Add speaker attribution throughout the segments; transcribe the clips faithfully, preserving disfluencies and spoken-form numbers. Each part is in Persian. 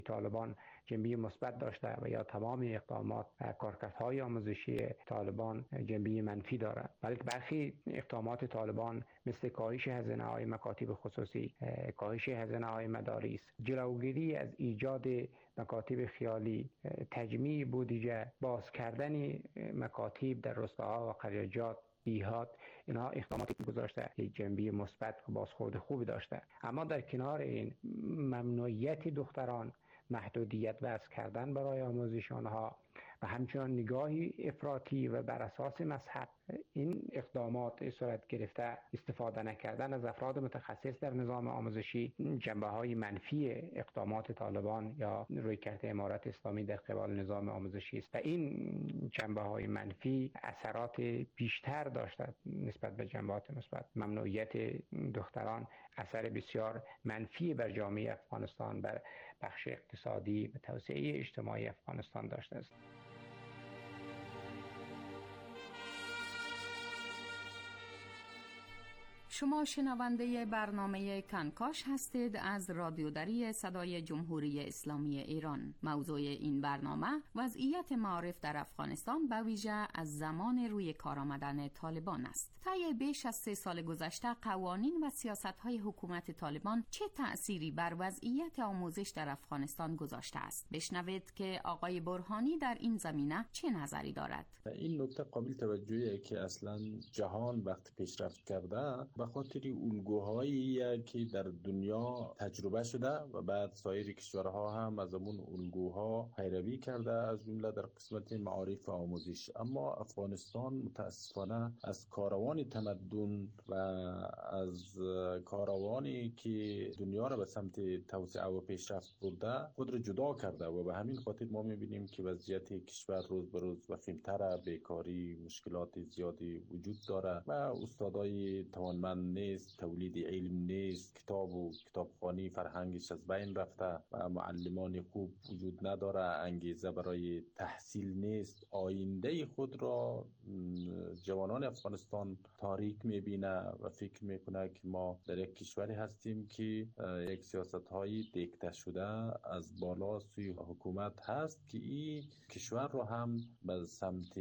Speaker 1: طالبان جنبه مثبت داشته و یا تمام اقدامات کارکردهای آموزشی طالبان جنبه منفی دارد، بلکه برخی اقدامات طالبان مثل کاهش هزینه های مکاتب خصوصی، کاهش هزینه های مدارس، جلوگیری از ایجاد مکاتب خیالی، تجمیع بودجه، باز کردن مکاتب در روستاها و قریجات دیهات، اینها اقداماتی گذاشته جنبه مثبت و بازخورد خوبی داشته. اما در کنار این ممنوعیت دختران، محدودیت وضع کردن برای آموزش آنها و همچنان نگاهی افراطی و بر اساس مذهب، این اقدامات صورت گرفته استفاده نکردن از افراد متخصص در نظام آموزشی جنبه های منفی اقدامات طالبان یا رویکرد امارت اسلامی در قبال نظام آموزشی است و این جنبه های منفی اثرات بیشتر داشته نسبت به جنبات مثبت. ممنوعیت دختران اثر بسیار منفی بر جامعه افغانستان، بر بخش اقتصادی و توسعه اجتماعی افغانستان داشته است.
Speaker 2: شما شنونده برنامه کنکاش هستید از رادیو دری صدای جمهوری اسلامی ایران. موضوع این برنامه وضعیت معارف در افغانستان به ویژه از زمان روی کار آمدن طالبان است. طی بیش از سه سال گذشته قوانین و سیاست‌های حکومت طالبان چه تأثیری بر وضعیت آموزش در افغانستان گذاشته است؟ بشنوید که آقای برهانی در این زمینه چه نظری دارد.
Speaker 3: این نکته قابل توجهیه که اصلا جهان وقت پیشرفت کرده به خاطر الگوهایی که در دنیا تجربه شده و بعد سایر کشورها هم از اون الگوها پیروی کرده، از جمله در قسمت معارف و آموزش. اما افغانستان متاسفانه از کاروان تمدن و از کاروانی که دنیا را به سمت توسعه و پیشرفت برده خود را جدا کرده و به همین خاطر ما می‌بینیم که وضعیت کشور روز به روز وخیم‌تر، بیکاری، مشکلات زیادی وجود داره و استادای توانمند نیست، تولید علم نیست، کتاب و کتابخوانی فرهنگش از بین رفته و معلمان خوب وجود نداره، انگیزه برای تحصیل نیست. آینده خود را جوانان افغانستان تاریک میبینه و فکر میکنه که ما در یک کشوری هستیم که یک سیاست های دیکته شده از بالا سوی حکومت هست که این کشور را هم به سمت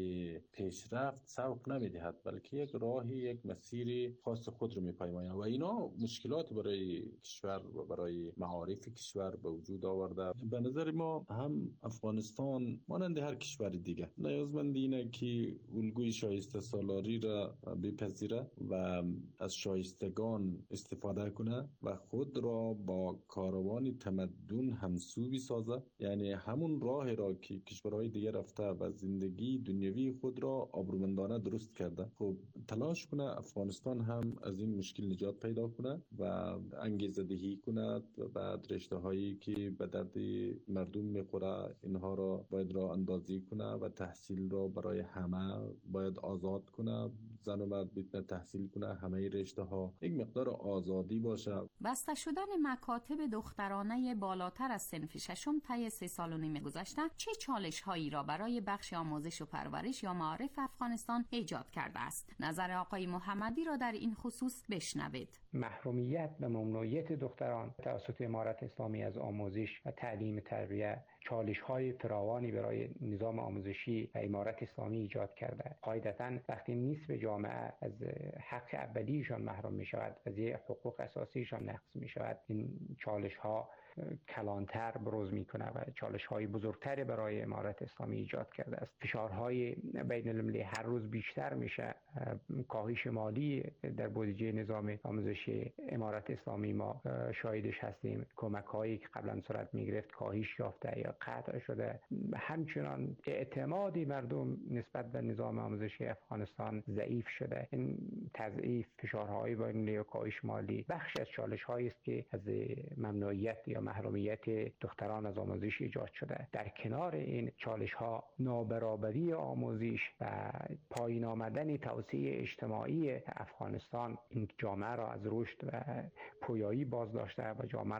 Speaker 3: پیشرفت سوق نمیدهد، بلکه یک راهی، یک مسیر خاص خود رو میپیماید و اینا مشکلات برای کشور و برای معارف کشور به وجود آورده. به نظر ما هم افغانستان مانند هر کشور دیگه نیازمند اینه که الگوی شایسته سالاری را بپذیره و از شایستگان استفاده کنه و خود را با کاروان تمدن همسو بسازه، یعنی همون راه را که کشورهای دیگه رفته و زندگی دنیوی خود را آبرومندانه درست کرده، خب تلاش کنه افغانستان هم از این مشکل نجات پیدا کنه و انگیزه دهی کنه و بعد رشته هایی که به درد مردم میخوره اینها را باید راه اندازی کنه و تحصیل را برای همه باید آزاد کنه، زن و مرد بتونه تحصیل کنه، همه رشته ها یک مقدار آزادی باشه.
Speaker 2: بسته شدن مکاتب دخترانه بالاتر از صنف ششم طی سه سال و نیم گذشته چه چالش هایی را برای بخش آموزش و پرورش یا معارف افغانستان ایجاد کرده است؟ نظر آقای محمدی را در این خصوص بشنوید.
Speaker 1: محرومیت و ممنوعیت دختران توسط امارت اسلامی از آموزش و تعلیم تربیت چالش‌های فراوانی برای نظام آموزشی و امارت اسلامی ایجاد کرده. قاعدتاً وقتی نصف جامعه از حق اولیشان محروم می‌شود، از حقوق اساسیشان نقض می‌شود، این چالش‌ها کلانتر بروز می‌کنه و چالش‌های بزرگتری برای امارت اسلامی ایجاد کرده است. فشارهای بین المللی هر روز بیشتر میشه. کاهش مالی در بودجه نظام آموزشی امارت اسلامی ما شاهدش هستیم. کمک‌هایی که قبلا صورت می‌گرفت کاهش یافته یا قطع شده. همچنان اعتماد مردم نسبت به نظام آموزشی افغانستان ضعیف شده. این تضعیف، فشارهای بین المللی و کاهش مالی بخش از چالش‌هایی است که از ممنوعیت یا محرومیت دختران از آموزش ایجاد شده. در کنار این چالش‌ها نابرابری آموزش و پایین آمدن توسعه اجتماعی افغانستان این جامعه را از رشد و پویایی باز داشته و جامعه را به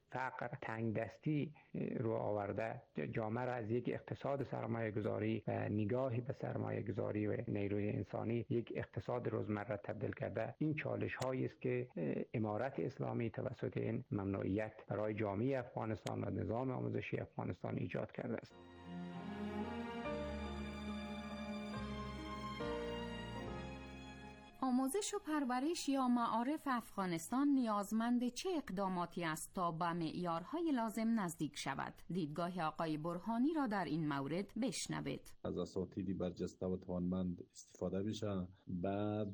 Speaker 1: فقر، تنگ دستی رو آورده، جامعه را از یک اقتصاد سرمایه گذاری و نگاهی به سرمایه گذاری و نیروی انسانی یک اقتصاد روزمره تبدیل کرده. این چالش هایی است که امارت اسلامی توسط این ممنوعیت برای جامعه افغانستان و نظام آموزشی افغانستان ایجاد کرده است.
Speaker 2: آموزش و پرورش یا معارف افغانستان نیازمند چه اقداماتی است تا به معیارهای لازم نزدیک شود؟ دیدگاه آقای برهانی را در این مورد بشنوید.
Speaker 3: از اساتیدی برجسته و توانمند استفاده بشه، بعد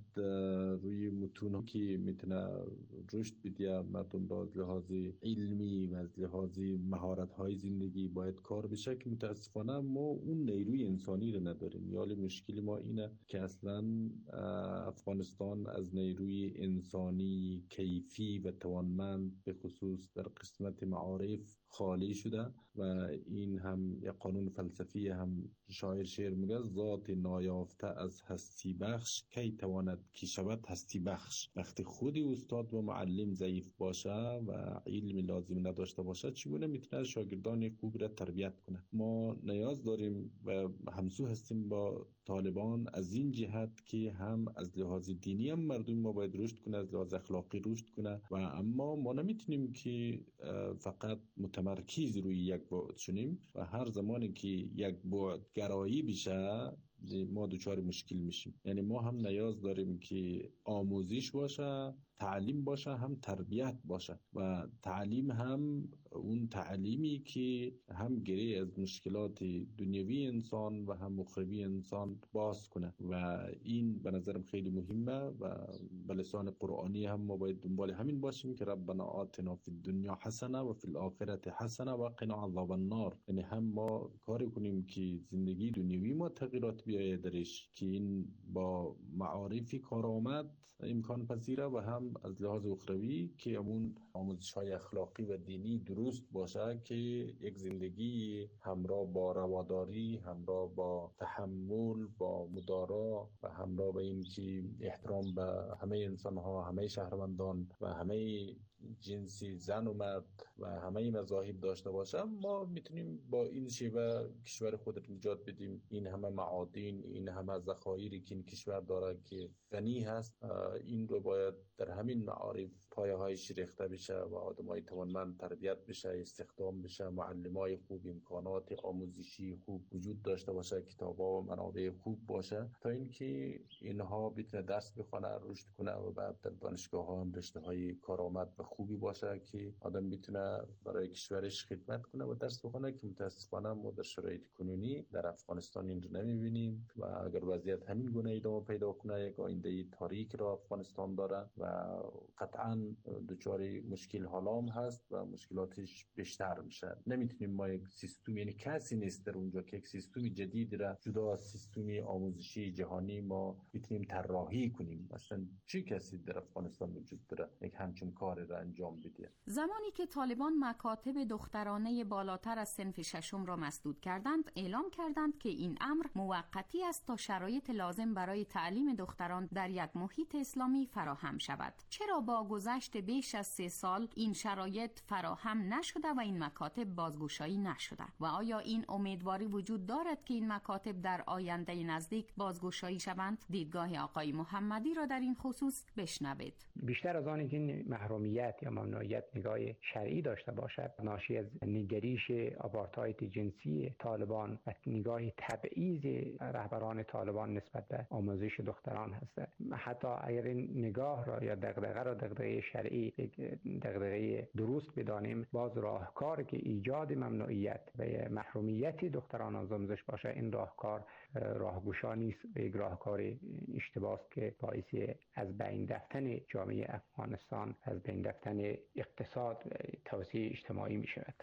Speaker 3: روی متون که میتونه رشد بده مردم را از لحاظ علمی و از لحاظ مهارت‌های زندگی باید کار بشه که متاسفانه ما اون نیروی انسانی رو نداریم. یالی مشکل ما اینه که اصلا افغانستان از نیروی انسانی کیفی و توانمند به خصوص در قسمت معارف خالی شده و این هم یک قانون فلسفی هم شاعر شعر میگه ذات نایافته از هستی بخش کی تواند کی شود هستی بخش. وقتی خودی استاد و معلم ضعیف باشه و علم لازم نداشته باشه چگونه میتونه شاگردان خوب را تربیت کنه؟ ما نیاز داریم و همسو هستیم با طالبان از این جهت که هم از لحاظ دینی هم مردم ما باید رشد کنه، از لحاظ اخلاقی رشد کنه و اما ما نمیتونیم که فقط متمرکز روی یک بعد شونیم و هر زمانی که یک بعد گرایی بشه ما دوچار مشکل میشیم. یعنی ما هم نیاز داریم که آموزش باشه، تعلیم باشه، هم تربیت باشه و تعلیم هم اون تعلیمی که هم گره از مشکلات دنیوی انسان و هم اخروی انسان باز کنه و این به نظرم خیلی مهمه و به لسان قرآنی هم ما باید دنبال همین باشیم که ربنا آتنا فی الدنیا حسنه و فی الاخره حسنه و قنا عذاب النار. یعنی هم ما کاری کنیم که زندگی دنیوی ما تغییرات بیاید درش که این با معارفی کارآمد امکان پذیره و هم از لحاظ اخروی که همون آموزش‌های اخلاقی و دینی درست باشه که یک زندگی همراه با رواداری، همراه با تحمل، با مدارا و همراه با این که احترام به همه انسان‌ها، همه شهروندان و همه جنسی زن و مرد و همه مذاهب داشته باشه ما میتونیم با این شیوه کشور خود نجات بدیم. این همه معادن، این همه ذخایر که این کشور داره که غنی هست، این رو باید در همین معارف پایه‌هایش ریخته بشه و آدمای توانمند تربیت بشه، استخدام بشه، معلمای خوب، امکانات آموزشی خوب وجود داشته باشه، کتابا و منابع خوب باشه تا اینکه اینها بتونه درس بخونه، رشد کنه و بعد در دانشگاه‌ها هم رشته‌های کارآمد و خوبی باشه که آدم بتونه برای کشورش خدمت کنه و درس بخونه که متاسفانه ما در شرایط کنونی در افغانستان این رو نمی‌بینیم و اگر وضعیت همین گونه ادامه پیدا کنه یک آینده تاریک را افغانستان داره و قطعاً دچار مشکل حالام هست و مشکلاتش بیشتر میشه. نمیتونیم ما یک سیستم، یعنی کسی نیست در اونجا که یک سیستم جدید را جدا از سیستم آموزشی جهانی ما بتونیم طراحی کنیم. مثلا چه کسی در افغانستان وجود داره یک همچین کاری را انجام بده؟
Speaker 2: زمانی که طالبان مکاتب دخترانه بالاتر از صنف ششم را مسدود کردند، اعلام کردند که این امر موقتی است تا شرایط لازم برای تعلیم دختران در یک محیط اسلامی فراهم شود. چرا با گذشت بیش از سه سال این شرایط فراهم نشده و این مکاتب بازگشایی نشده؟ و آیا این امیدواری وجود دارد که این مکاتب در آینده نزدیک بازگشایی شوند؟ دیدگاه آقای محمدی را در این خصوص بشنوید.
Speaker 1: بیشتر از آنی که این محرومیت یا ممنوعیت نگاه شرعی داشته باشد، ناشی از نگریش آپارتاید جنسی طالبان و نگاه تبعیض رهبران طالبان نسبت به آموزش دختران هست. حتی اگر این نگاه را یا دغدغه را دغدغه شرعی یک دغدغه درست بدانیم، باز راهکار که ایجاد ممنوعیت و محرومیت دختران از آموزش باشه، این راهکار راهگشا نیست و یک راهکار اشتباه است که باعث از بین رفتن جامعه افغانستان، از بین رفتن اقتصاد و توسعه اجتماعی می شود.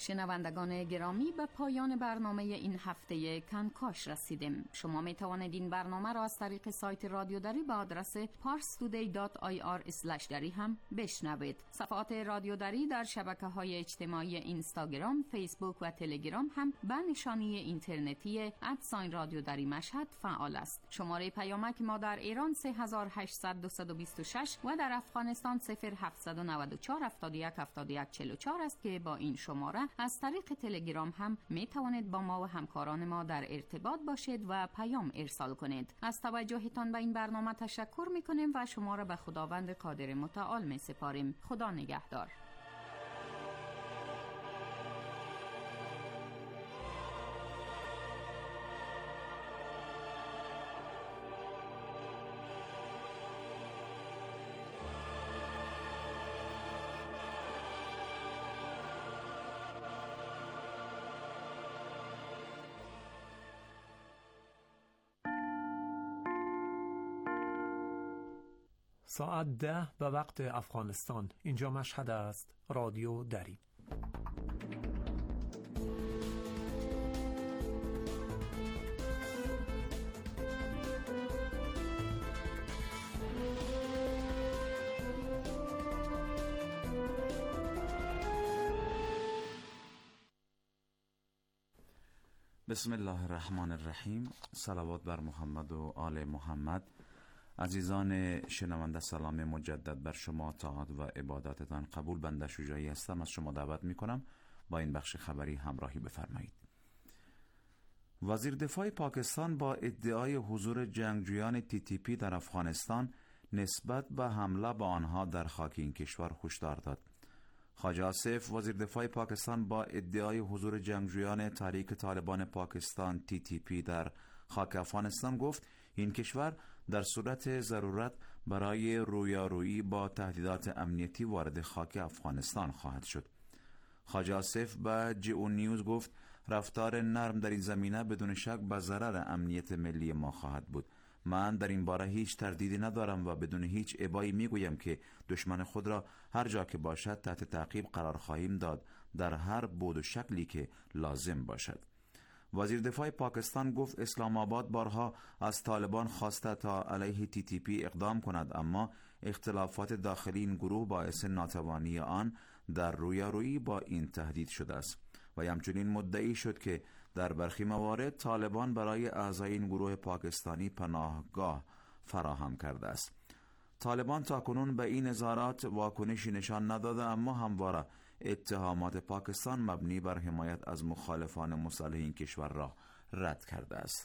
Speaker 2: شنوندگان گرامی، به پایان برنامه این هفته کنکاش رسیدیم. شما می توانید این برنامه را از طریق سایت رادیو دری با آدرس پارس تودی دات آی آر اسلش دری هم بشنوید. صفحات رادیو دری در شبکه‌های اجتماعی اینستاگرام، فیسبوک و تلگرام هم به نشانی اینترنتی ادساین رادیو دری مشهد فعال است. شماره پیامک ما در ایران سه هزار و هشتصد و بیست و شش و در افغانستان صفر هفتصد و نود و چهار هفتاد و یک هفتاد و یک چهل و چهار است که با این شماره از طریق تلگرام هم می توانید با ما و همکاران ما در ارتباط باشید و پیام ارسال کنید. از توجهتان به این برنامه تشکر می کنیم و شما را به خداوند قادر متعال می سپاریم. خدا نگهدار.
Speaker 4: ساعت ده به وقت افغانستان. اینجا مشهد است. رادیو دری.
Speaker 5: بسم الله الرحمن الرحیم. صلوات بر محمد و آل محمد. عزیزان شنونده، سلام مجدد بر شما. طاعت و عبادتتان قبول. بنده شجاعی هستم. از شما دعوت می کنم با این بخش خبری همراهی بفرمایید. وزیر دفاع پاکستان با ادعای حضور جنگجویان تی تی پی در افغانستان نسبت به حمله به آنها در خاک این کشور هشدار داد. خواجه آصف، وزیر دفاع پاکستان، با ادعای حضور جنگجویان تحریک طالبان پاکستان تی تی پی در خاک افغانستان گفت این کشور در صورت ضرورت برای رویارویی با تهدیدات امنیتی وارد خاک افغانستان خواهد شد. خواجه آصف به جی او نیوز گفت رفتار نرم در این زمینه بدون شک به ضرر امنیت ملی ما خواهد بود. من در این باره هیچ تردیدی ندارم و بدون هیچ ابایی میگویم که دشمن خود را هر جا که باشد تحت تعقیب قرار خواهیم داد، در هر بود و شکلی که لازم باشد. وزیر دفاع پاکستان گفت اسلام آباد بارها از طالبان خواسته تا علیه تی تی پی اقدام کند، اما اختلافات داخلی این گروه باعث ناتوانی آن در رویارویی با این تهدید شده است و همچنین مدعی شد که در برخی موارد طالبان برای اعضای این گروه پاکستانی پناهگاه فراهم کرده است. طالبان تاکنون به این اظهارات واکنشی نشان نداده، اما همواره اتهامات پاکستان مبنی بر حمایت از مخالفان مسلح این کشور را رد کرده است.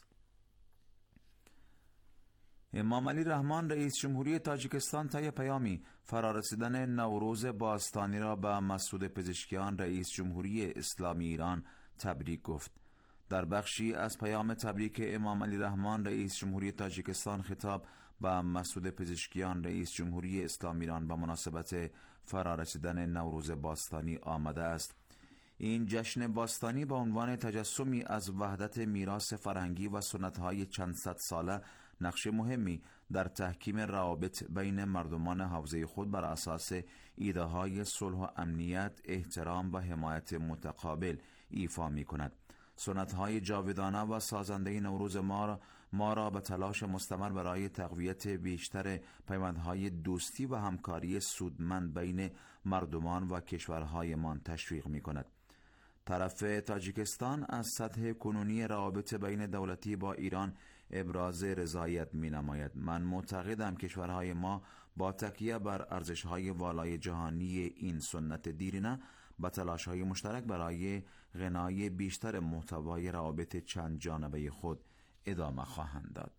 Speaker 5: امام علی رحمان، رئیس جمهوری تاجیکستان، طی پیامی فرارسیدن نوروز باستانی را به مسعود پزشکیان، رئیس جمهوری اسلامی ایران، تبریک گفت. در بخشی از پیام تبریک امام علی رحمان، رئیس جمهوری تاجیکستان، خطاب به مسعود پزشکیان، رئیس جمهوری اسلامی ایران، به مناسبت فرارسیدن نوروز باستانی آمده است. این جشن باستانی به عنوان تجسمی از وحدت میراث فرهنگی و سنت‌های چند صد ساله نقش مهمی در تحکیم روابط بین مردمان حوزه خود بر اساس ایده‌های صلح و امنیت، احترام و حمایت متقابل ایفا می‌کند. سنت‌های جاودانه و سازنده نوروز ما را, ما را به تلاش مستمر برای تقویت بیشتر پیوندهای دوستی و همکاری سودمند بین مردمان و کشورهایمان تشویق می‌کند. طرف تاجیکستان از سطح کنونی روابط بین دولتی با ایران ابراز رضایت می‌نماید. من معتقدم کشورهای ما با تکیه بر ارزش‌های والای جهانی این سنت دیرینه با تلاش‌های مشترک برای غنای بیشتر محتوای روابط چند جانبه خود ادامه خواهند داد.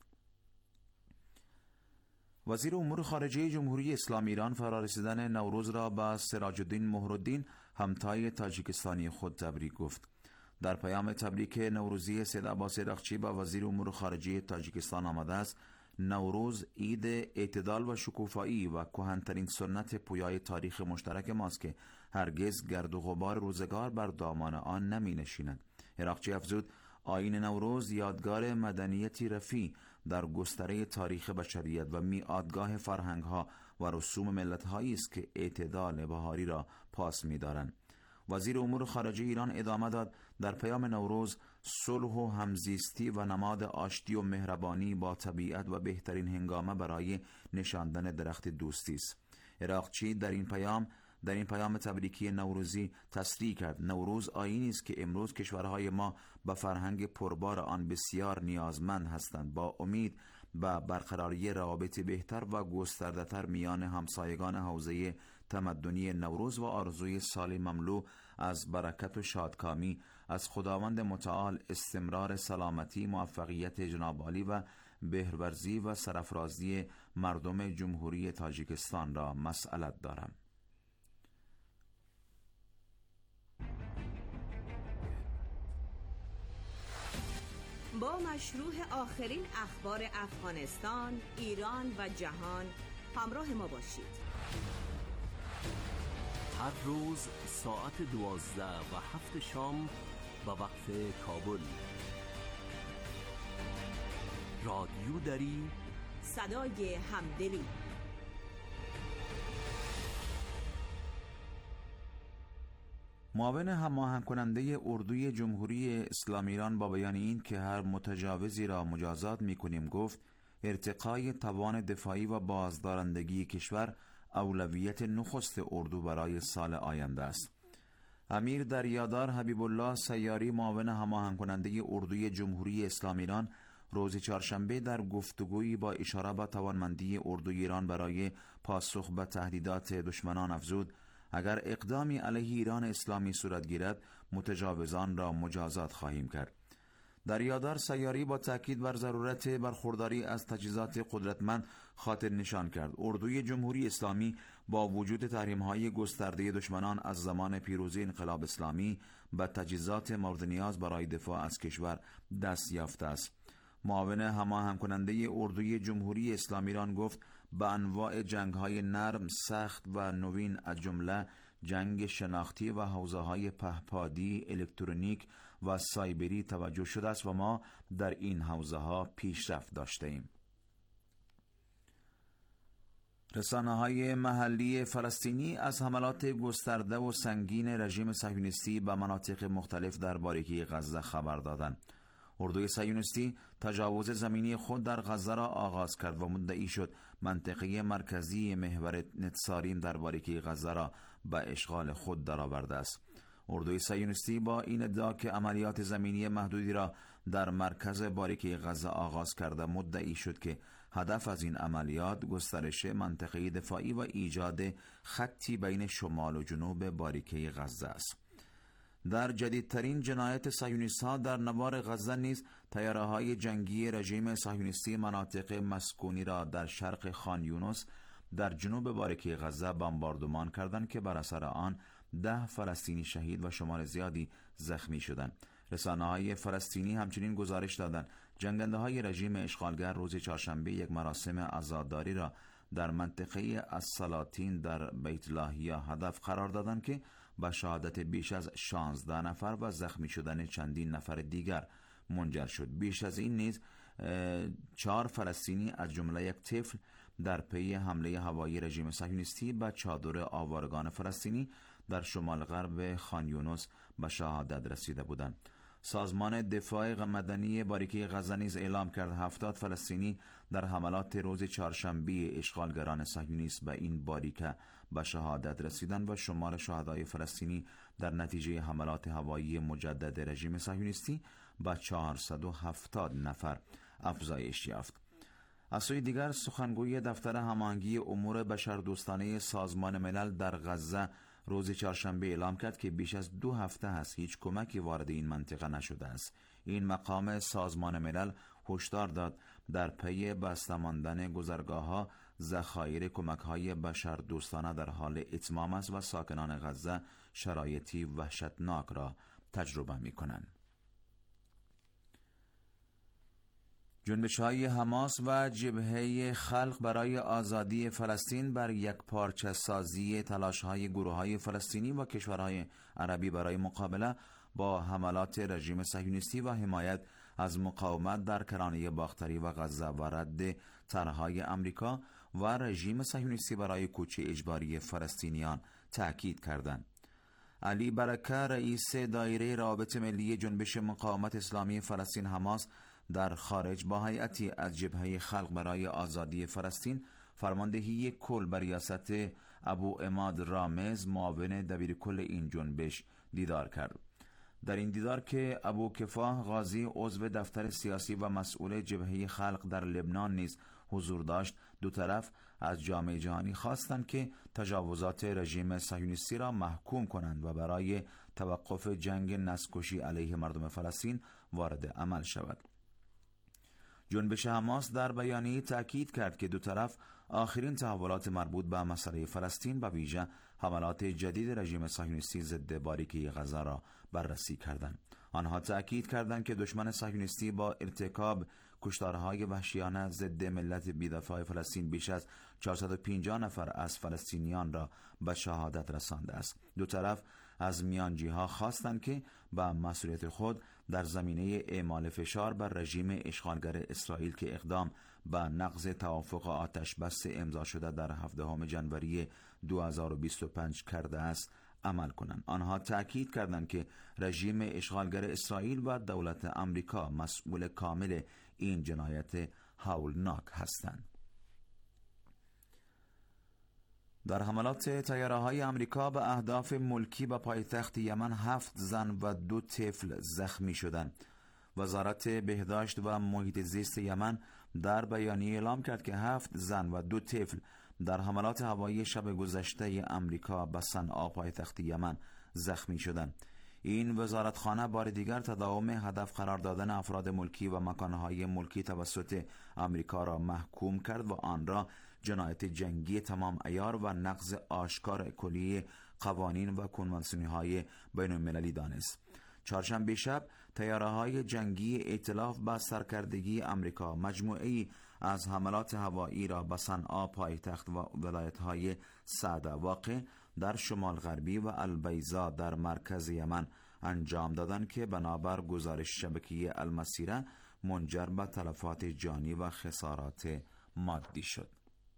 Speaker 5: وزیر امور خارجه جمهوری اسلامی ایران فرارسیدن نوروز را به سراج الدین مهرالدین، همتای تاجیکستانی خود، تبریک گفت. در پیام تبریک نوروزی سید عباس رخچی به وزیر امور خارجه تاجیکستان آمده است نوروز عید اعتدال و شکوفایی و کهن‌ترین سنت پویای تاریخ مشترک ماست که هرگز گرد و غبار روزگار بر دامان آن نمی نشیند. رخچی افزود آیین نوروز یادگار مدنیتی رفیع در گستره تاریخ بشریت و میادگاه فرهنگ‌ها و رسوم ملت‌هایی است که اعتدال بهاری را پاس می‌دارند. وزیر امور خارجه ایران ادامه داد در پیام نوروز صلح و همزیستی و نماد آشتی و مهربانی با طبیعت و بهترین هنگامه برای نشاندن درخت دوستی است. عراقچی در این پیام در این پیام تبریکی نوروزی تصریح کرد نوروز آیینی است که امروز کشورهای ما به فرهنگ پربار آن بسیار نیازمند هستند. با امید به برقراری روابط بهتر و گسترده‌تر میان همسایگان حوزه تمدنی نوروز و آرزوی سالی مملو از برکت و شادکامی از خداوند متعال استمرار سلامتی، موفقیت جناب عالی و بهرورزی و سرافرازی مردم جمهوری تاجیکستان را مسئلت دارم.
Speaker 6: با مشروع آخرین اخبار افغانستان، ایران و جهان همراه ما باشید.
Speaker 7: هر روز ساعت دوازده و هفت شام به وقت کابل. رادیو دری،
Speaker 6: صدای همدلی.
Speaker 5: معاون هماهنگ کننده اردوی جمهوری اسلامی ایران با بیان این که هر متجاوزی را مجازات می‌کنیم گفت ارتقای توان دفاعی و بازدارندگی کشور اولویت نخست اردو برای سال آینده است. امیر دریادار حبیب الله سیاری معاون هماهنگ کننده اردوی جمهوری اسلامی ایران روز چهارشنبه در گفتگویی با اشاره به توانمندی اردوی ایران برای پاسخ به تهدیدات دشمنان افزود اگر اقدامی علیه ایران اسلامی صورت گیرد متجاوزان را مجازات خواهیم کرد. دریادار سیاری با تاکید بر ضرورت برخورداری از تجهیزات قدرتمند خاطر نشان کرد اردوی جمهوری اسلامی با وجود تحریم‌های گسترده دشمنان از زمان پیروزی انقلاب اسلامی به تجهیزات مورد نیاز برای دفاع از کشور دست یافته است. معاون هماهنگ کننده اردوی جمهوری اسلامی ایران گفت به انواع جنگ‌های نرم، سخت و نوین از جمله جنگ شناختی و حوزه‌های پهپادی، الکترونیک و سایبری توجه شده است و ما در این حوزه‌ها پیشرفت داشته ایم. رسانه‌های محلی فلسطینی از حملات گسترده و سنگین رژیم صهیونیستی به مناطق مختلف در باریکه غزه خبر دادند. اردوی صهیونیستی تجاوز زمینی خود در غزه را آغاز کرد و مدعی شد منطقه مرکزی محور نتساریم در باریکه غزه را به اشغال خود درآورده است. اردوی صهیونیستی با این ادعا که عملیات زمینی محدودی را در مرکز باریکه غزه آغاز کرده مدعی شد که هدف از این عملیات گسترش منطقه دفاعی و ایجاد خطی بین شمال و جنوب باریکه غزه است. در جدیدترین جنایت صهیونیست‌ها در نوار غزه نیز طیاره‌های جنگی رژیم صهیونیستی مناطق مسکونی را در شرق خان یونس در جنوب باریکه غزه بمباردمان کردند که بر اثر آن ده فلسطینی شهید و شمار زیادی زخمی شدند. رسانه‌های فلسطینی همچنین گزارش دادند جنگنده‌های رژیم اشغالگر روز چهارشنبه یک مراسم عزاداری را در منطقه السلاطین در بیت لاهیا هدف قرار دادند که به شهادت بیش از شانزده نفر و زخمی شدن چندین نفر دیگر منجر شد. بیش از این نیز چهار فلسطینی از جمله یک طفل در پی حمله هوایی رژیم صهیونیستی به چادر آوارگان فلسطینی در شمال غرب خان یونس به شهادت رسیده بودند. سازمان دفاع مدنی باریکه غزه نیز اعلام کرد هفتاد فلسطینی در حملات روز چهارشنبه اشغالگران صهیونیست به این باریکه به شهادت رسیدند و شمار شهدای فلسطینی در نتیجه حملات هوایی مجدد رژیم صهیونیستی به چهارصد و هفتاد نفر افزایش یافت. از سوی دیگر سخنگوی دفتر هماهنگی امور بشردوستانه سازمان ملل در غزه روز چهارشنبه اعلام کرد که بیش از دو هفته است هیچ کمکی وارد این منطقه نشده است. این مقام سازمان ملل هشدار داد در پی بسته ماندن گذرگاه‌ها ذخایر کمک‌های بشردوستانه در حال اتمام است و ساکنان غزه شرایطی وحشتناک را تجربه می‌کنند. جنبش‌های حماس و جبهه خلق برای آزادی فلسطین بر یک پارچه سازی تلاش‌های گروه‌های فلسطینی و کشورهای عربی برای مقابله با حملات رژیم صهیونیستی و حمایت از مقاومت در کرانه باختری و غزه و رد طرح‌های امریکا و رژیم صهیونیستی برای کوچ اجباری فلسطینیان تأکید کردند. علی برکه رئیس دایره رابط ملی جنبش مقاومت اسلامی فلسطین حماس در خارج با هیئتی از جبهه خلق برای آزادی فلسطین فرماندهی کل بر ریاست ابو عماد رامز معاون دبیر کل این جنبش دیدار کرد. در این دیدار که ابو کفاه غازی عضو دفتر سیاسی و مسئول جبهه خلق در لبنان نیز حضور داشت، دو طرف از جامعه جهانی خواستند که تجاوزات رژیم صهیونیستی را محکوم کنند و برای توقف جنگ نسل‌کشی علیه مردم فلسطین وارد عمل شود. جنبش حماس در بیانیه تأکید کرد که دو طرف آخرین تحولات مربوط به مسئله فلسطین و ویژه حملات جدید رژیم صهیونیستی ضد باریکه غزه را بررسی کردند. آنها تأکید کردند که دشمن صهیونیستی با ارتکاب کشتارهای وحشیانه ضد ملت بی‌دفاع فلسطین بیش از چهارصد و پنجاه نفر از فلسطینیان را به شهادت رسانده است. دو طرف از میانجی‌ها خواستند که با مسئولیت خود در زمینه اعمال فشار بر رژیم اشغالگر اسرائیل که اقدام به نقض توافق آتش بس امضا شده در هفدهم ژانویه دو هزار و بیست و پنج کرده است عمل کنند. آنها تأکید کردند که رژیم اشغالگر اسرائیل و دولت آمریکا مسئول کامل این جنایت هولناک هستند. در حملات طیاره‌های آمریکا به اهداف ملکی به پایتخت یمن هفت زن و دو طفل زخمی شدند. وزارت بهداشت و محیط زیست یمن در بیانیه اعلام کرد که هفت زن و دو طفل در حملات هوایی شب گذشته آمریکا به صنعا پایتخت یمن زخمی شدند. این وزارتخانه بار دیگر تداوم هدف قرار دادن افراد ملکی و مکانهای ملکی توسط آمریکا را محکوم کرد و آن را جنایت جنگی تمام عیار و نقض آشکار کلی قوانین و کنوانسیون‌های بین‌المللی دانست. چهارشنبه شب طیاره‌های جنگی ائتلاف با سرکردگی آمریکا مجموعه‌ای از حملات هوایی را به صنعا پایتخت و ولایت‌های سعده واقع در شمال غربی و البیضا در مرکز یمن انجام دادند که بنابر گزارش شبکه المسیره منجر به تلفات جانی و خسارات مادی شد.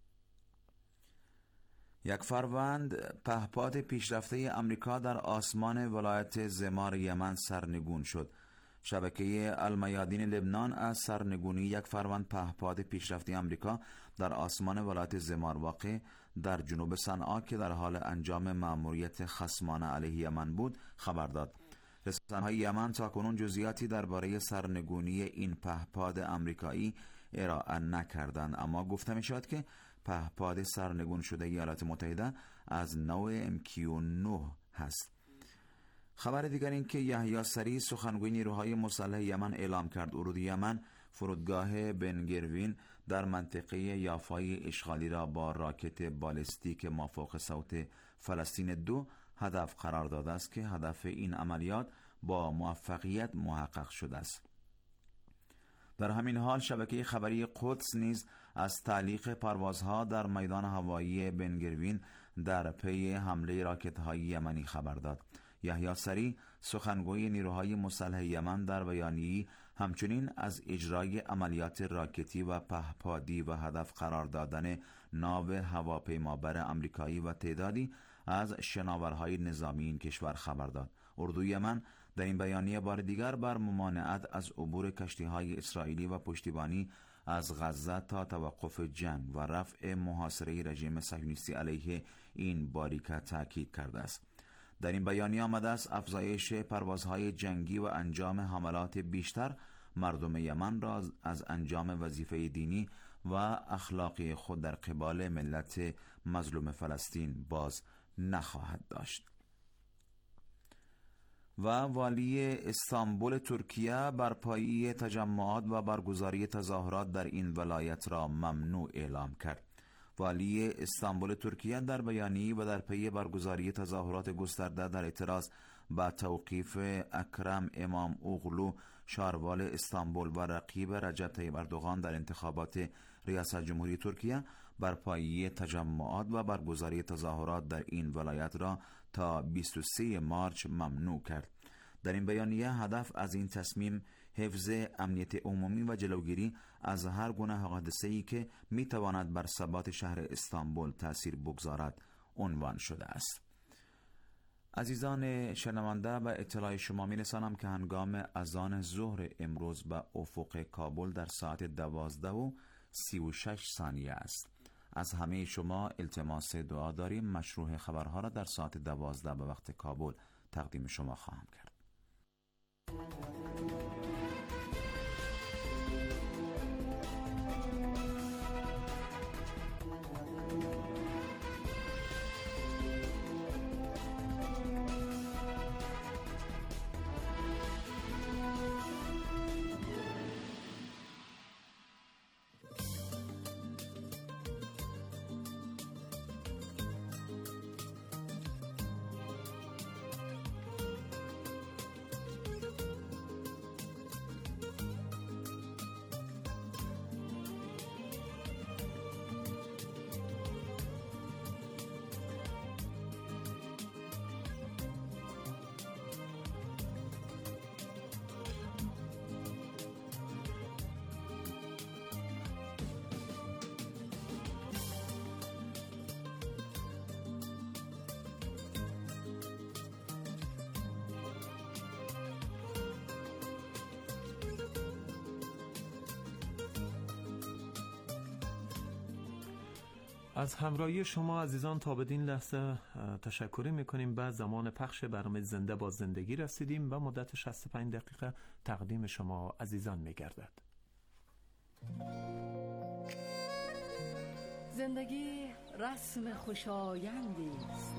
Speaker 5: یک فروند پهپاد پیشرفته آمریکا در آسمان ولایت زمار یمن سرنگون شد. شبکه المیادین لبنان از سرنگونی یک فروند پهپاد پیشرفته آمریکا در آسمان ولایت زمار واقع در جنوب صنعا که در حال انجام مأموریت خصمانه علیه یمن بود خبر داد. رسانه‌های یمن تاکنون جزئیاتی درباره سرنگونی این پهپاد آمریکایی ارائه نکردند، اما گفته می‌شود که پهپاد سرنگون شده ایالات متحده از نوع ام کیو نه هست. خبر دیگر این که یحیی سری سخنگوی نیروهای مسلح یمن اعلام کرد ورود یمن فرودگاه بنگروین در منطقه یافای اشغالی را با راکت بالستیک مافوق صوت فلسطین دو هدف قرار داده است که هدف این عملیات با موفقیت محقق شده است. در همین حال شبکه خبری قدس نیز از تعلیق پروازها در میدان هوایی بنگروین در پی حمله راکت‌های یمنی خبر داد. یحیی سری سخنگوی نیروهای مسلح یمن در بیانیه‌ای همچنین از اجرای عملیات راکتی و پهپادی و هدف قرار دادن ناو هواپیمابر آمریکایی و تعدادی از شناورهای نظامی این کشور خبر داد. اردوی یمن در این بیانیه بار دیگر بر ممانعت از عبور کشتی‌های اسرائیلی و پشتیبانی از غزه تا توقف جنگ و رفع محاصره رژیم صهیونیستی علیه این باریکه تاکید کرده است. در این بیانیه آمده است افزایش پروازهای جنگی و انجام حملات بیشتر مردم یمن را از انجام وظیفه دینی و اخلاقی خود در قبال ملت مظلوم فلسطین باز نخواهد داشت. و والی استانبول ترکیه برپایی تجمعات و برگزاری تظاهرات در این ولایت را ممنوع اعلام کرد. والی استانبول ترکیه در بیانیه‌ای و در پی برگزاری تظاهرات گسترده در اعتراض به توقیف اکرم امام اوغلو شاروال استانبول و رقیب رجب طیب اردوغان در انتخابات ریاست جمهوری ترکیه برپایی تجمعات و برگزاری تظاهرات در این ولایت را تا بیست و سوم مارس ممنوع کرد. در این بیانیه هدف از این تصمیم حفظ امنیت عمومی و جلوگیری از هر گونه حادثه‌ای که میتواند بر ثبات شهر استانبول تأثیر بگذارد عنوان شده است. عزیزان شنونده، به اطلاع شما می رسانم که هنگام اذان ظهر امروز به افق کابل در ساعت دوازده و سی و شش ثانیه است. از همه شما التماس دعا داریم. مشروع خبرها را در ساعت دوازده به وقت کابل تقدیم شما خواهم کرد.
Speaker 4: از همراهی شما عزیزان تا بدین لحظه تشکر میکنیم. بعد زمان پخش برنامه زنده با زندگی رسیدیم و مدت شصت و پنج دقیقه تقدیم شما عزیزان میگردد.
Speaker 8: زندگی رسم خوشایندی است.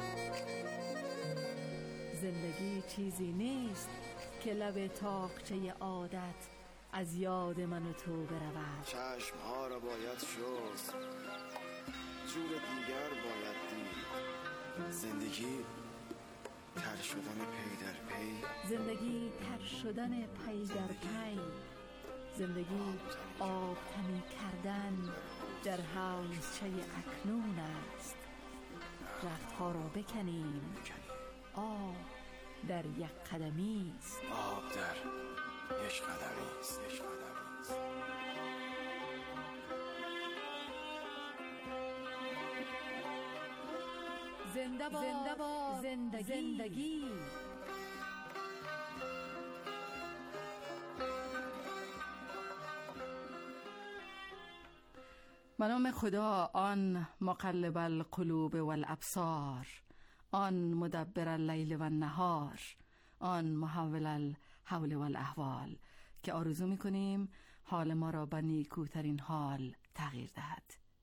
Speaker 8: زندگی چیزی نیست که لب تاقچه عادت از یاد من و تو برود.
Speaker 9: چشمها را باید شست، جور دیگر باید دید. زندگی تر شدن پی در پی،
Speaker 8: زندگی تر شدن پی در پی، زندگی آب تنی کردن در حوضچه اکنون است. رختها را بکنیم، آب در یک قدمی است.
Speaker 9: آب در یک قدمی است، یک قدمی است.
Speaker 8: زنده باد، زنده باد زندگی. زندگی به نام خدا، آن مقلب القلوب والابصار، آن مدبر اللیل و النهار، آن محول الحول والاحوال، که آرزو میکنیم حال ما را به نیکوترین حال تغییر دهد.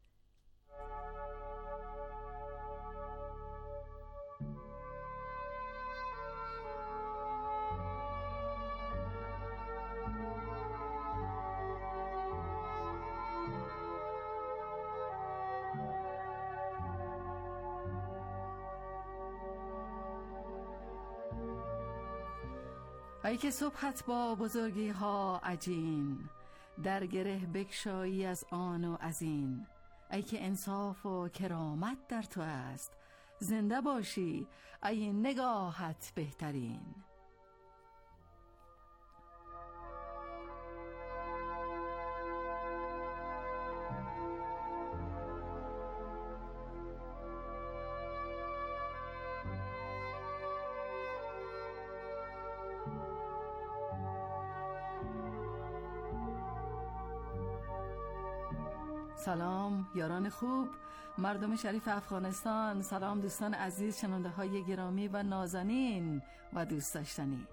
Speaker 8: ای که صبحت با بزرگی ها عجین، در گره بکشایی از آن و از این. ای که انصاف و کرامت در تو است، زنده باشی ای نگاهت بهترین. سلام یاران خوب، مردم شریف افغانستان، سلام دوستان عزیز، شنونده های گرامی و نازنین و دوست داشتنی.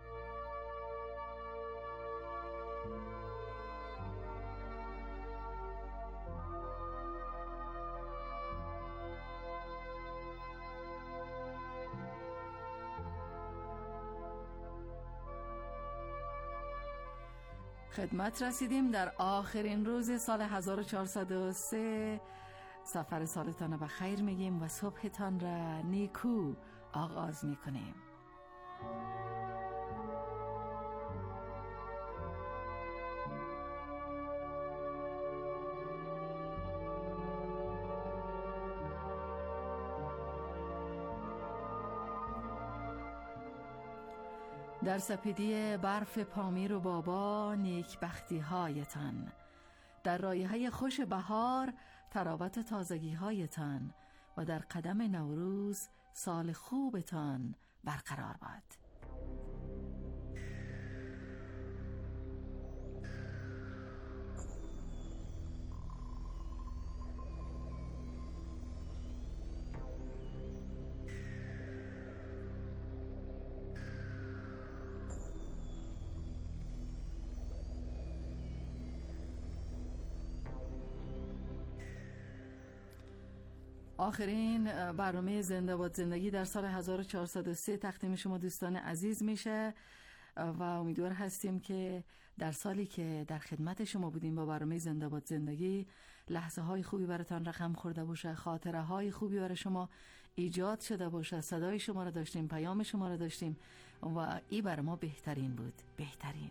Speaker 8: خدمت رسیدیم در آخرین روز سال هزار و چهارصد و سه. سفر سالتان را بخیر میگیم و صبحتان را نیکو آغاز میکنیم. در سپیدی برف پامیر و بابا نیکبختی هایتان، در رایحه خوش بهار تراوت تازگی هایتان، و در قدم نوروز سال خوبتان برقرار باد. آخرین برنامه زنده باد زندگی در سال هزار و چهارصد و سه تقدیم شما دوستان عزیز میشه و امیدوار هستیم که در سالی که در خدمت شما بودیم با برنامه زنده باد زندگی لحظه های خوبی براتان رقم خورده باشه، خاطره های خوبی برای شما ایجاد شده باشه، صدای شما رو داشتیم، پیام شما رو داشتیم و این برای ما بهترین بود، بهترین.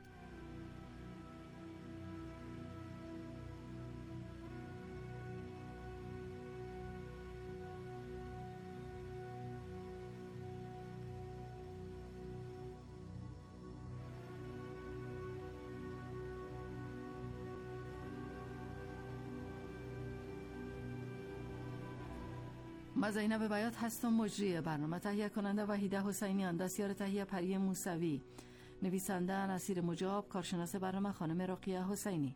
Speaker 8: من زینب بیات هستم، مجری برنامه، تهیه کننده وحیده حسینیان، دستیار تهیه پری موسوی، نویسنده نصیر مجاب، کارشناس برنامه خانم رقیه حسینی.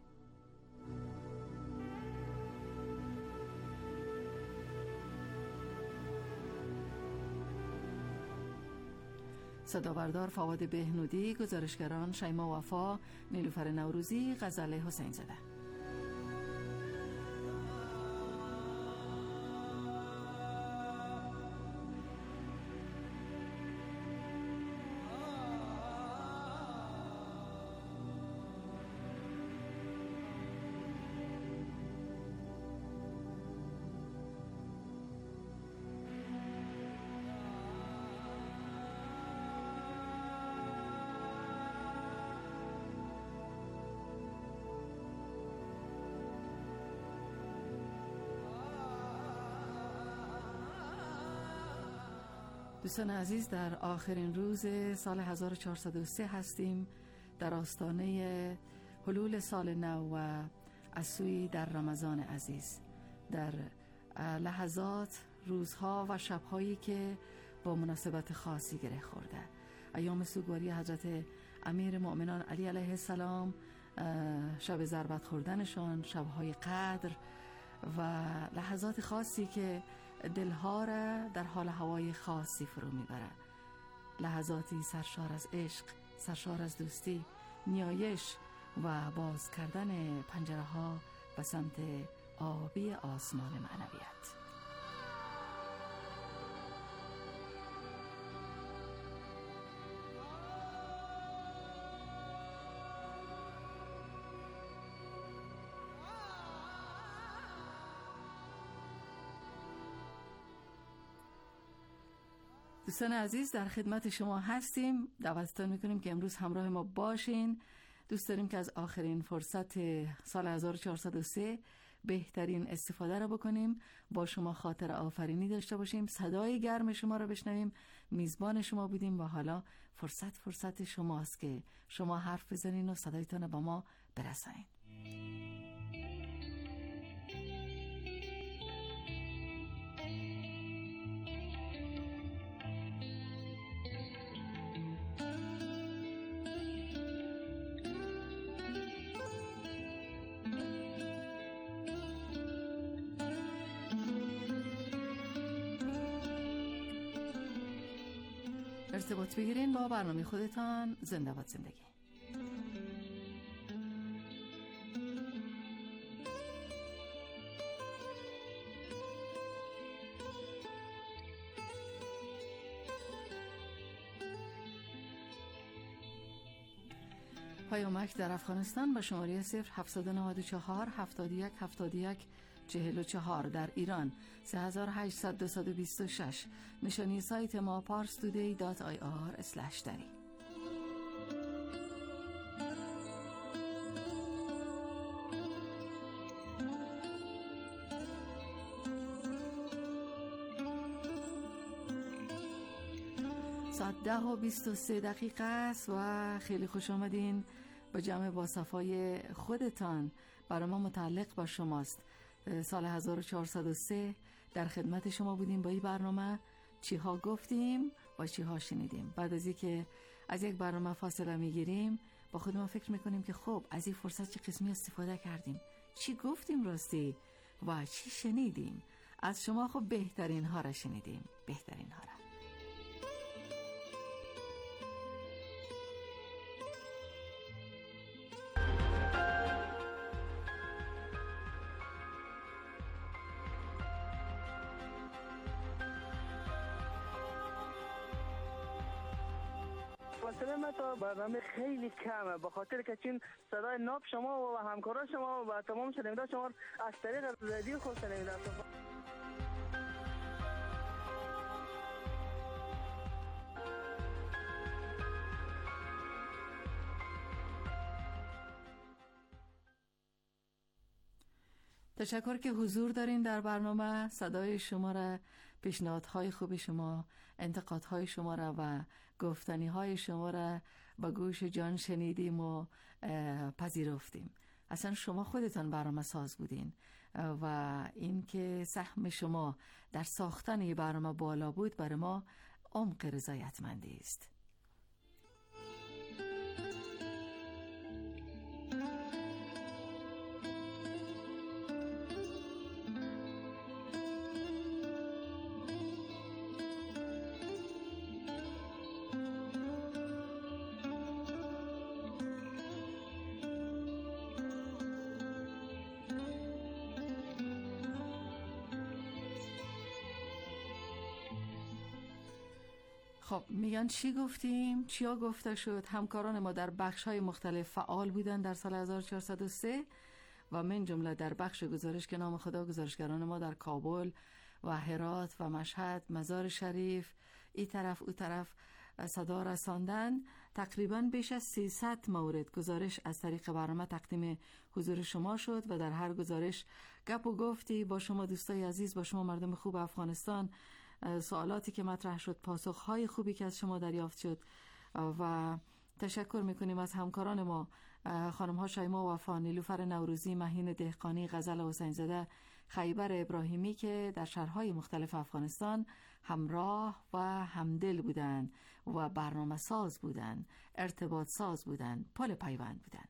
Speaker 8: صدابردار فواد بهنودی، گزارشگران شیما وفا، نیلوفر نوروزی، غزل حسین زاده. دوستان عزیز، در آخرین روز سال هزار و چهارصد و سه هستیم، در آستانه حلول سال نو و از سوی در رمضان عزیز، در لحظات، روزها و شبهایی که با مناسبت خاصی گره خورده. ایام سوگواری حضرت امیر مؤمنان علی علیه السلام، شب ضربت خوردنشان، شبهای قدر و لحظات خاصی که دلها را در حال هوای خاصی فرو میبره. لحظاتی سرشار از عشق، سرشار از دوستی، نیایش و باز کردن پنجره ها به سمت آبی آسمان معنویت. دوستان عزیز، در خدمت شما هستیم. دعوتتان میکنیم که امروز همراه ما باشین. دوست داریم که از آخرین فرصت سال هزار و چهارصد و سه بهترین استفاده را بکنیم، با شما خاطر آفرینی داشته باشیم، صدای گرم شما را بشنویم. میزبان شما بودیم و حالا فرصت فرصت شماست که شما حرف بزنین و صدایتان با ما برسانین. ارتباط بگیرین با برنامه خودتان زنده باد زندگی. پیامک در افغانستان با شماره صفر هفتصد و نود و چهار هفتاد و یک هفتاد و یک چهل و چهار، در ایران سه هزار و هشتصد دویست و بیست و شش. نشانی سایت ما پارس تودی دات آی آر اسلش دری. ساعت ده و بیست و سه دقیقه است و خیلی خوش آمدین به جمع با صفای خودتان. برای ما متعلق با شماست. سال هزار و چهارصد و سه در خدمت شما بودیم با این برنامه. چی ها گفتیم و چی ها شنیدیم. بعد از اینکه از یک برنامه فاصله میگیریم با خودمون فکر میکنیم که خب از این فرصت چه قسمی استفاده کردیم، چی گفتیم راستی و چی شنیدیم. از شما خب بهترین ها را شنیدیم، بهترین ها را.
Speaker 10: فاصله ما تا برنامه خیلی کمه، به خاطر که چون صدای ناب شما و همکاران شما و تمام شنوندگان شما از طریق رادیو خود شنیدن.
Speaker 8: تشکر که حضور دارین در برنامه. صدای شما را، پیشنهادهای خوب شما، انتقادهای شما را و گفتنیهای شما را با گوش جان شنیدیم و پذیرفتیم. اصلا شما خودتان برنامه ساز بودین و این که سهم شما در ساختن این برنامه بالا بود برای ما عمق رضایتمندی است. خب میگن چی گفتیم؟ چیا گفته شد؟ همکاران ما در بخش‌های مختلف فعال بودن در سال هزار و چهارصد و سه و من جمله در بخش گزارش که نام خدا گزارشگران ما در کابل و هرات و مشهد، مزار شریف، ای طرف او طرف صدا رساندن. تقریباً بیش از سیصد مورد گزارش از طریق برنامه تقدیم حضور شما شد و در هر گزارش گپ و گفتی با شما دوستای عزیز، با شما مردم خوب افغانستان، سوالاتی که مطرح شد، پاسخهای خوبی که از شما دریافت شد و تشکر میکنیم از همکاران ما، خانم ها شایما وفا، نیلوفر نوروزی، مهین دهقانی، غزل حسین زاده، خیبر ابراهیمی که در شهرهای مختلف افغانستان همراه و همدل بودند و برنامه ساز بودند، ارتباط ساز بودند، پل پیوند بودند.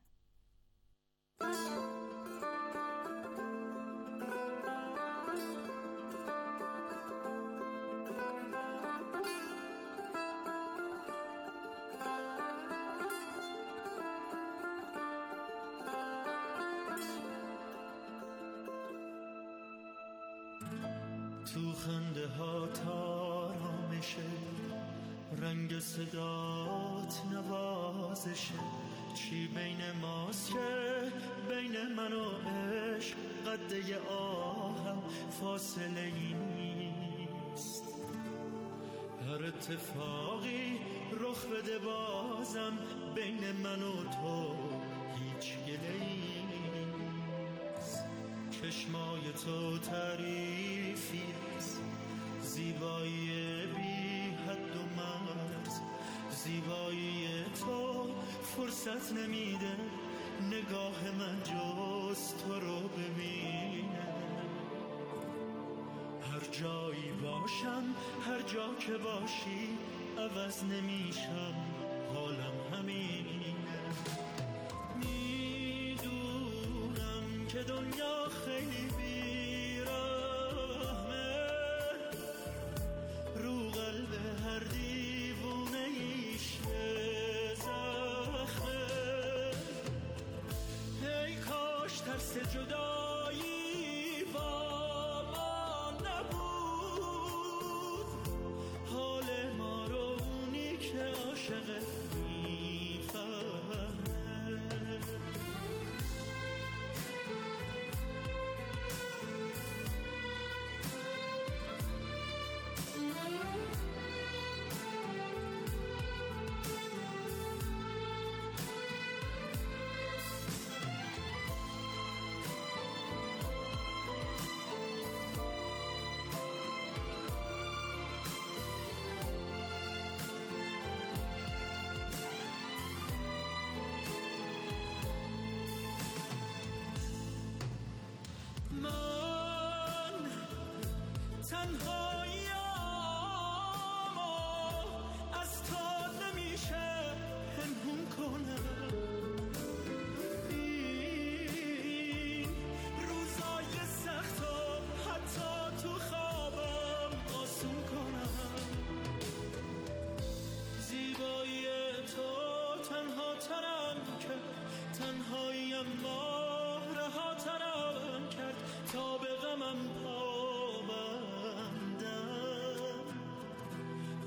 Speaker 11: تو خنده ها تارامشه، رنگ صدات نوازشه، چی بین ماست که بین من و عشق قده آهم فاصله ای نیست. هر اتفاقی رخ بده بازم بین من و تو هیچ گله ای نیست. چشمای تو تعریفی است، زیبایی بی حد و مرز، زیبایی تو فرصت نمیده نگاه من جز تو رو ببینه. هر جایی باشم، هر جا که باشی عوض نمیشم، حالم همینه. میدونم که دنیا خیلی بیرحمه، رو قلب هر دیوونه ایش زخمه. ای کاش ترس جدایی با ما نبود، حال ما رو اونی که عاشق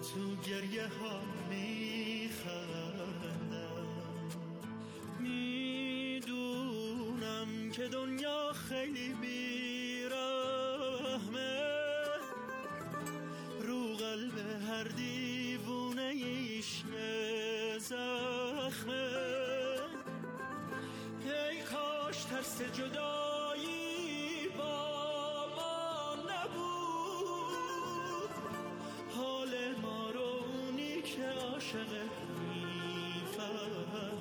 Speaker 11: تو گریه ها میخندم، میدونم که دنیا خیلی بیرحمه، رو قلب هر دیوونه ایش زخمه. ای کاش ترس جدایی با ما نبود، حال ما رو اونی که عاشق میفهمه.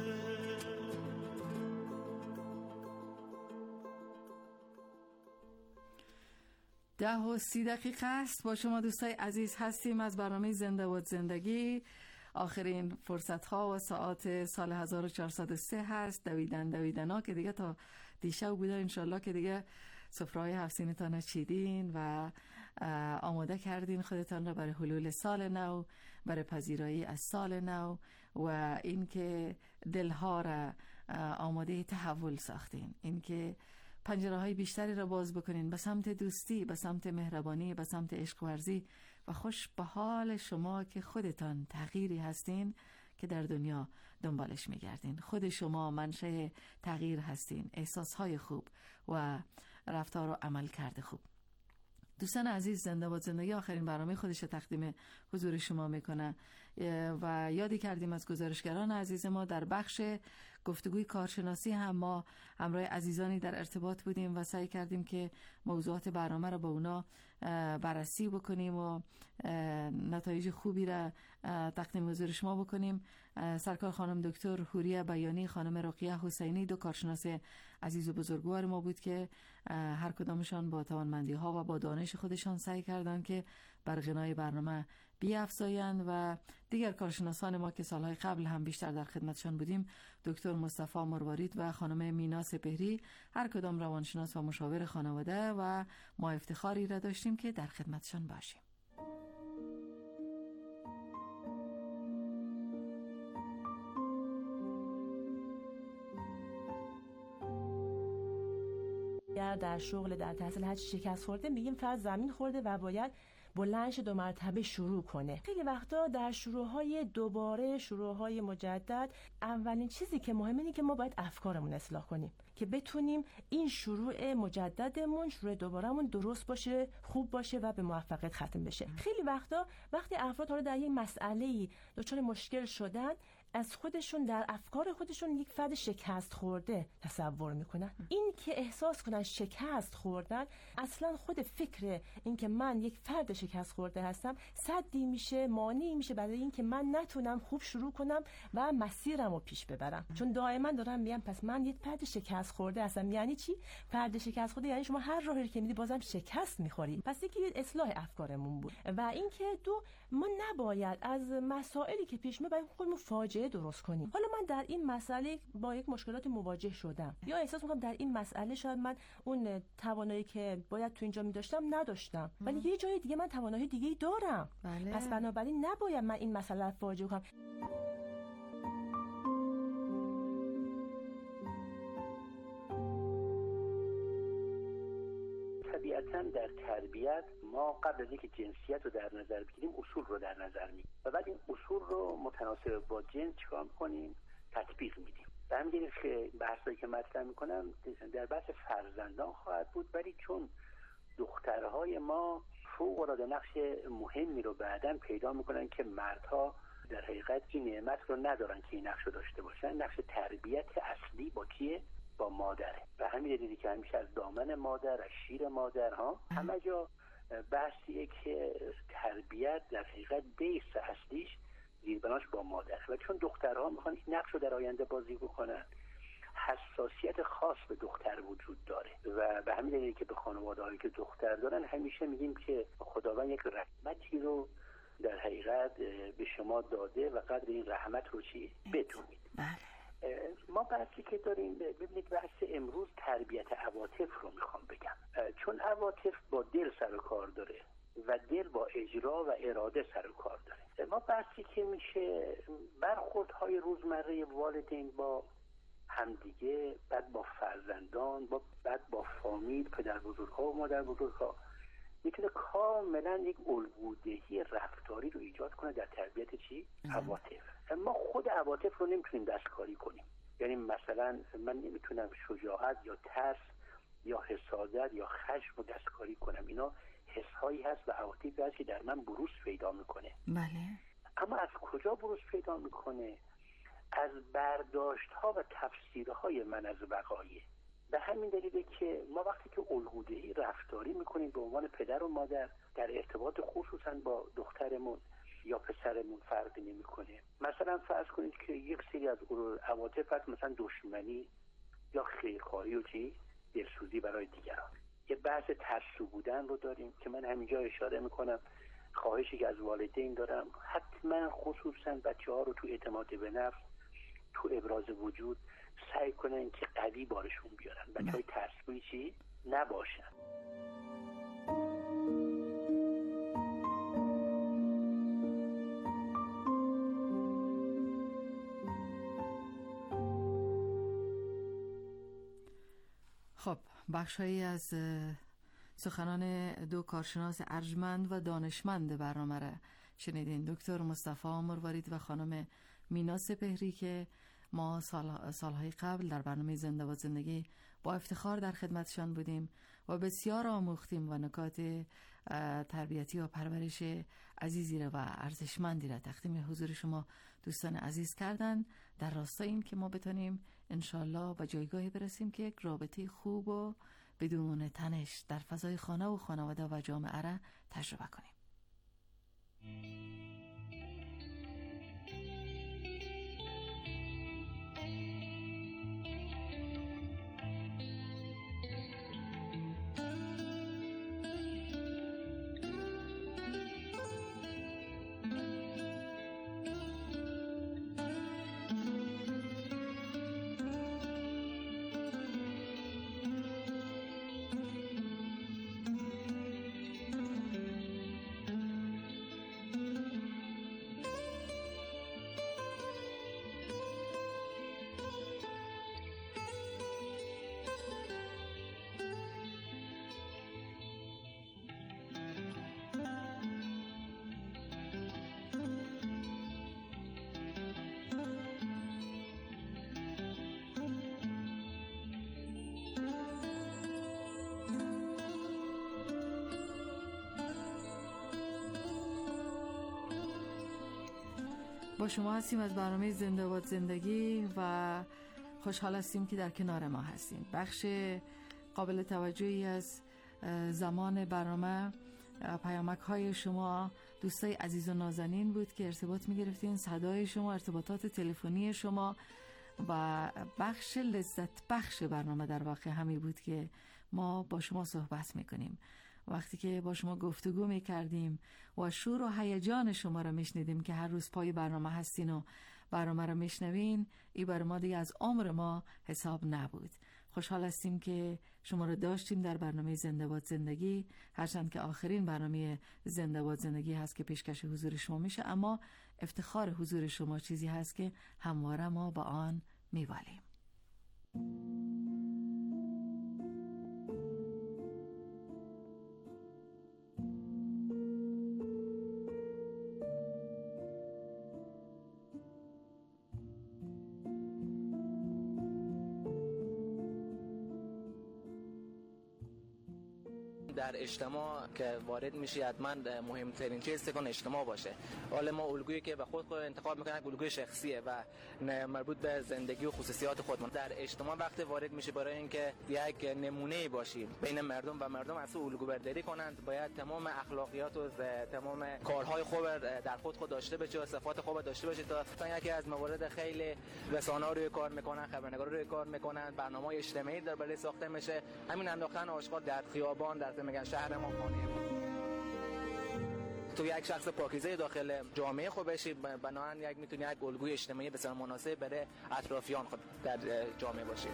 Speaker 8: ده و سی دقیقه است با شما دوستای عزیز هستیم از برنامه زنده و زندگی. آخرین فرصت ها و ساعت سال هزار و چهارصد و سه هست. دویدن دویدن ها که دیگه تا دیشب بوده، انشالله که دیگه سفره‌های هفسینتان چیدین و آماده کردین خودتان را برای حلول سال نو، برای پذیرایی از سال نو و اینکه دلها را آماده تحول ساختین، اینکه پنجره های بیشتری را باز بکنین به سمت دوستی، به سمت مهربانی، به سمت عشق ورزی و خوش به حال شما که خودتان تغییری هستین که در دنیا دنبالش میگردین. خود شما منشأ تغییر هستین، احساس های خوب و رفتار و عمل کرده خوب. دوستان عزیز، زنده باد زندگی آخرین برنامه خودش تقدیم حضور شما میکنه و یادی کردیم از گزارشگران عزیز ما در بخش گفتگوی کارشناسی هم ما همراه عزیزانی در ارتباط بودیم و سعی کردیم که موضوعات برنامه رو با اونا بررسی بکنیم و نتایج خوبی را تقدیم حضور شما بکنیم. سرکار خانم دکتر حوریه بیانی، خانم رقیه حسینی، دو کارشناس عزیز و بزرگوار ما بود که هر کدامشان با توانمندی ها و با دانش خودشان سعی کردند که بر غنای برنامه بیافزایند و دیگر کارشناسان ما که سالهای قبل هم بیشتر در خدمتشان بودیم، دکتر مصطفی مروارید و خانم مینا سپهری، هر کدام روانشناس و مشاور خانواده و ما افتخاری را داشتیم که در خدمتشان باشیم.
Speaker 12: در شغل در تحصیل هر شکست خورده میگیم فرد زمین خورده و باید بلندش دو مرتبه شروع کنه. خیلی وقتا در شروعهای دوباره، شروعهای مجدد، اولین چیزی که مهمه اینه که ما باید افکارمون اصلاح کنیم که بتونیم این شروع مجددمون، شروع دوبارهمون درست باشه، خوب باشه و به موفقیت ختم بشه. خیلی وقتا وقتی افراد ها رو در یک مسئله‌ای دچار مشکل شدن، از خودشون در افکار خودشون یک فرد شکست خورده تصور میکنن. این که احساس کنن شکست خوردن، اصلا خود فکر این که من یک فرد شکست خورده هستم سدی میشه، مانعی میشه برای این که من نتونم خوب شروع کنم و مسیرم رو پیش ببرم. چون دائما دارم میگم پس من یک فرد شکست خورده هستم. یعنی چی؟ فرد شکست خورده یعنی شما هر راهی که میدی بازم شکست میخوری. پس یکی اصلاح افکارمون بود و اینکه دو، ما نباید از مسائلی که پیش میاد خودمون فاجعه درست کنیم. حالا من در این مسئله با یک مشکلات مواجه شدم یا احساس میکنم در این مسئله شاید من اون توانایی که باید تو اینجا می‌داشتم نداشتم، ولی یه جای دیگه من توانایی دیگه‌ای دارم. بله. پس بنابراین نباید من این مسئله رو فاجعه کنم.
Speaker 13: طبیعتاً در تربیت ما قبل از اینکه جنسیت رو در نظر بگیریم اصول رو در نظر میگیریم و بعد این اصول رو متناسب با جنس چیکار می‌کنیم؟ تطبیق میدیم. و همین که بحثایی که مطرح می‌کنم در بحث فرزندان خواهد بود، ولی چون دخترهای ما فوق‌العاده نقش مهمی رو بعداً پیدا می‌کنن که مردها در حقیقت این نعمت رو ندارن که این نقش رو داشته باشن. نقش تربیت اصلی با کیه؟ با مادره. و همین دیدی که همیشه از دامن مادر، از شیر مادر ها همه جا بحثیه که تربیت در حقیقت بیس اصلیش زیربناش با مادر. و چون دخترها میخوان این نقش رو در آینده بازی بکنن، حساسیت خاص به دختر وجود داره و به همین دلیل که به خانواده‌هایی که دختر دارن همیشه میگیم که خداوند یک رحمتی رو در حقیقت به شما داده و قدر این رحمت رو چی بدونید. ما بحثی که داریم، ببینید بحث امروز تربیت عواطف رو میخوام بگم، چون عواطف با دل سر و کار داره و دل با اجرا و اراده سر و کار داره. ما بحثی که میشه برخوردهای روزمره والدین با همدیگه، بعد با فرزندان، با بعد با فامیل، پدر بزرگها و مادر بزرگها، میتونه کاملا یک الگودهی رفتاری رو ایجاد کنه در تربیت چی؟ عواطف. ما خود عواطف رو نمیتونیم دستکاری کنیم. یعنی مثلا من نمیتونم شجاعت یا ترس یا حسادت یا خشم رو دستکاری کنم. اینا حسهایی هست و عواطفی هست که در من بروز پیدا میکنه.
Speaker 8: بله.
Speaker 13: اما از کجا بروز پیدا میکنه؟ از برداشت ها و تفسیرهای من از وقایع. به همین دلیله که ما وقتی که الگودهی رفتاری میکنیم به عنوان پدر و مادر در ارتباط خصوصا با دخترمون یا پسرمون فرقی نمیکنه. مثلا فرض کنید که یک سری از عواطف هست، مثلا دشمنی یا خیرخواهی و چی دلسوزی برای دیگران. یه بحث ترسو بودن رو داریم که من همینجا اشاره میکنم، خواهشی که از والدین دارم حتما خصوصا بچه ها رو تو اعتماد به نفس، تو ابراز وجود سعی کنن که قوی بارشون بیارن. بچه های ترسوی چی نباشن.
Speaker 8: خب بخشایی از سخنان دو کارشناس ارجمند و دانشمند برنامه را شنیدین، دکتر مصطفی مروارید و خانم مینا سپهری که ما سال سالهای قبل در برنامه زنده و زندگی با افتخار در خدمتشان بودیم و بسیار آموختیم و نکات تربیتی و پرورش عزیزی را و ارزشمندی را تقدیم حضور شما دوستان عزیز کردن، در راستای این که ما بتونیم انشالله به جایگاهی برسیم که یک رابطه خوب و بدون تنش در فضای خانه و خانواده و جامعه را تجربه کنیم. با شما هستیم از برنامه زنده باد زندگی و خوشحال هستیم که در کنار ما هستیم. بخش قابل توجهی از زمان برنامه پیامک های شما دوستای عزیز و نازنین بود که ارتباط می گرفتین، صدای شما، ارتباطات تلفنی شما و بخش لذت بخش برنامه در واقع همین بود که ما با شما صحبت می کنیم. وقتی که با شما گفتگو می کردیم و شور و هیجان شما را می شنیدیم که هر روز پای برنامه هستین و برنامه را می شنوین، این بر ما دیگه از عمر ما حساب نبود. خوشحال هستیم که شما را داشتیم در برنامه زنده باد زندگی، هرچند که آخرین برنامه زنده باد زندگی هست که پیشکش حضور شما میشه، اما افتخار حضور شما چیزی هست که همواره ما با آن میوالیم.
Speaker 14: در اجتماع که وارد میشی حتما مهمترین چیز کن اجتماع باشه. حالا ما الگویی که به خود خود انتخاب میکنن الگوی شخصیه و مربوط به زندگی و خصوصیات خودمون. در اجتماع وقتی وارد میشی برای اینکه یک نمونه باشی بین مردم و مردم از الگو برداری کنند، باید تمام اخلاقیات و تمام کارهای خوب در خود خود داشته باشی و صفات خوب داشته باشی. تا یکی از موارد خیلی رسانه‌ها روی کار میکنن، خبرنگارا روی کار میکنن، برنامه‌های اجتماعی در برای ساخته میشه، همین انداختن آشغال در خیابان در میگن شهر ما خانه تو یک شخص پاکیزه داخل جامعه خود بشی، بنابراین یک میتونی یک الگوی اجتماعی بسیار مناسب برای اطرافیان خود در جامعه باشی.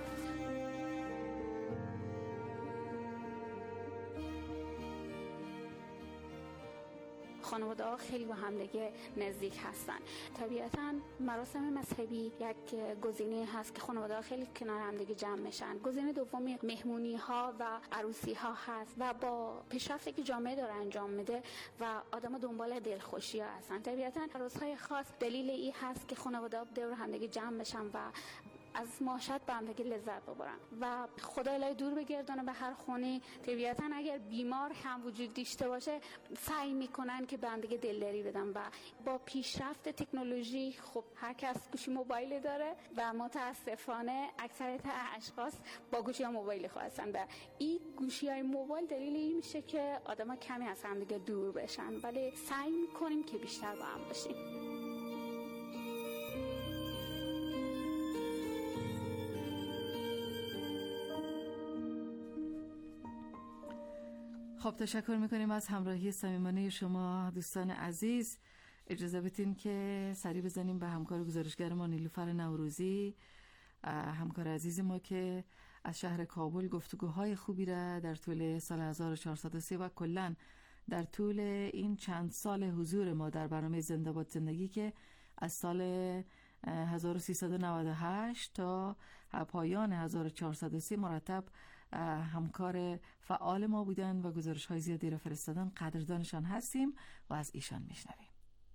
Speaker 15: خانواده ها خیلی با همدیگه نزدیک هستن. طبیعتاً مراسم مذهبی یک گزینه هست که خانواده ها خیلی کنار همدیگه جمع میشن. گزینه دومی مهمونی ها و عروسی ها هست و با پیشرفتی که جامعه داره انجام میده و آدما دنبال دلخوشی ها هستن. طبیعتاً عروس‌های خاص دلیل این هست که خانواده ها دور همدیگه جمع بشن و از معاشرت با همدیگه لذت ببرن و خدا الهی دور بگردانه به هر خونه. طبیعتاً اگر بیمار هم وجود داشته باشه سعی میکنن که به همدیگه دلداری بدن و با پیشرفت تکنولوژی خب هر کس گوشی موبایل داره و متاسفانه اکثریت اشخاص با گوشی موبایل هستن و این گوشی های موبایل دلیل این میشه که آدما کمی از همدیگه دور بشن، ولی سعی میکنیم که بیشتر با هم باشیم.
Speaker 8: خب تشکر میکنیم از همراهی صمیمانه شما دوستان عزیز. اجازه بدین که سری بزنیم به همکار گزارشگر ما نیلوفر نوروزی، همکار عزیز ما که از شهر کابل گفتگوهای خوبی را در طول سال هزار و چهارصد و سه و کلن در طول این چند سال حضور ما در برنامه زنده باد زندگی که از سال هزار و سیصد و نود و هشت تا پایان هزار و چهارصد و سه مرتب همکار فعال ما بودن و گزارش های زیادی را فرستادن. قدردانشان هستیم و از ایشان میشنویم.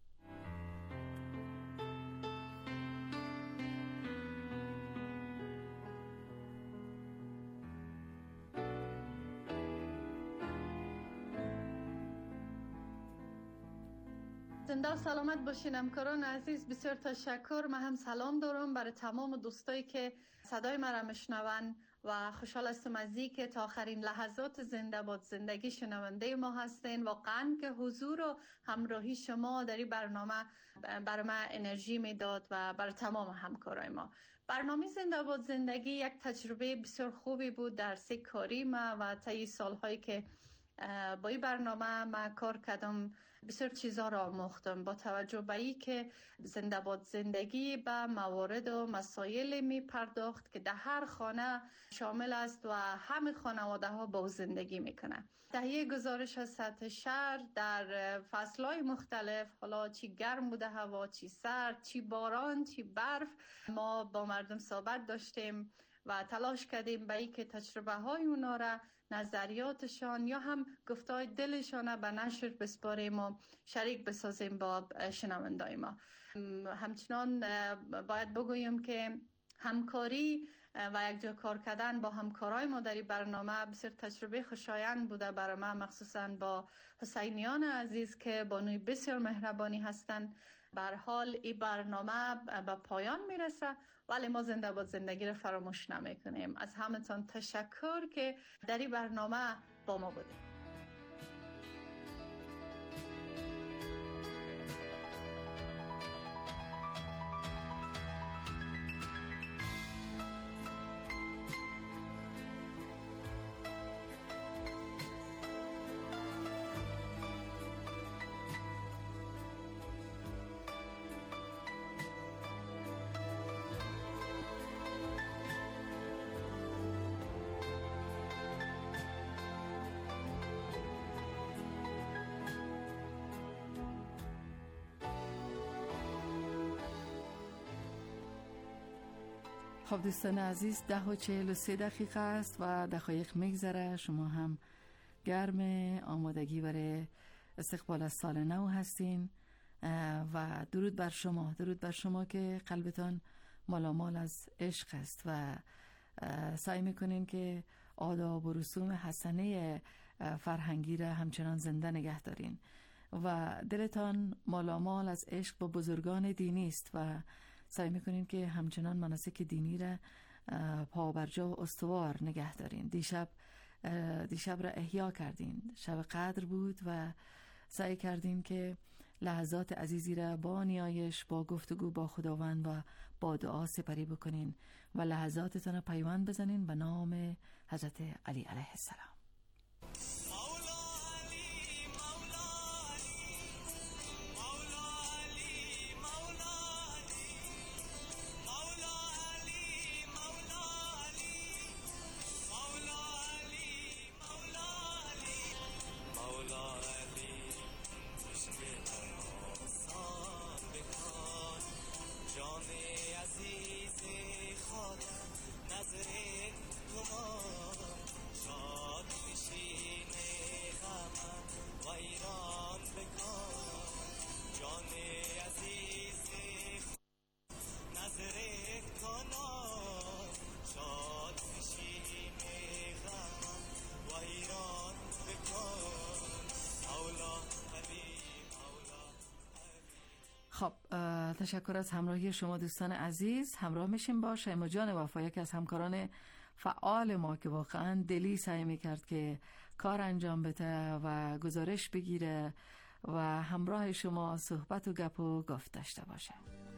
Speaker 16: زنده و سلامت باشین همکاران عزیز. بسیار تشکر. من هم سلام دارم برای تمام دوستایی که صدای من را میشنون و خوشحال هستم از این که تا آخرین لحظات زنده باد زندگی شنونده ما هستین. واقعا که حضور و همراهی شما در این برنامه برای من انرژی میداد و برای تمام همکارای ما. برنامه زنده باد زندگی یک تجربه بسیار خوبی بود در سه کاری ما و طی سالهایی که با این برنامه ما کار کردم بسیار چیزا را آموختم. با توجه به این که زنده باد زندگی به موارد و مسائل می پرداخت که در هر خانه شامل است و همه خانواده ها با زندگی میکنه. تهیه گزارش از سطح شهر در فصلهای مختلف، حالا چی گرم بوده هوا، چی سرد، چی باران، چی برف، ما با مردم صحبت داشتیم و تلاش کردیم به این که تجربه های اونا را، نظریاتشان یا هم گفتای دلشان به نشر بسپاریم و شریک بسازیم با شنوندای ما. همچنان باید بگویم که همکاری و یک جا کار کردن با همکارای ما در این برنامه بسیار تجربه خوشایند بوده برای من، مخصوصا با حسینیان عزیز که بانوی بسیار مهربانی هستند. به هر حال این برنامه به پایان میرسه ولی ما زنده باد زندگی رو فراموش نمیکنیم. از همتون تشکر که در این برنامه با ما بودید.
Speaker 8: خب دوستان عزیز، ده و چهل و سه دقیقه است و دقایق میگذره. شما هم گرم آمادگی برای استقبال از سال نو هستین و درود بر شما، درود بر شما که قلبتان مالامال از عشق است و سعی میکنین که آداب و رسوم حسنه فرهنگی را همچنان زنده نگه دارین و دلتان مالامال از عشق با بزرگان دینی است و سعی میکنین که همچنان مناسک دینی را پابرجا و استوار نگه دارین. دیشب دیشب را احیا کردین، شب قدر بود و سعی کردین که لحظات عزیزی را با نیایش، با گفتگو با خداوند و با دعا سپری بکنین و لحظاتتان را پیوند بزنین به نام حضرت علی علیه السلام.
Speaker 11: مولا علی
Speaker 8: خب تشکر از همراهی شما دوستان عزیز. همراه میشیم با شیما جان وفا، یکی از همکاران فعال ما که واقعا دلی سعی میکرد که کار انجام بده و گزارش بگیره و همراه شما صحبت و گپ و گفت داشته باشه.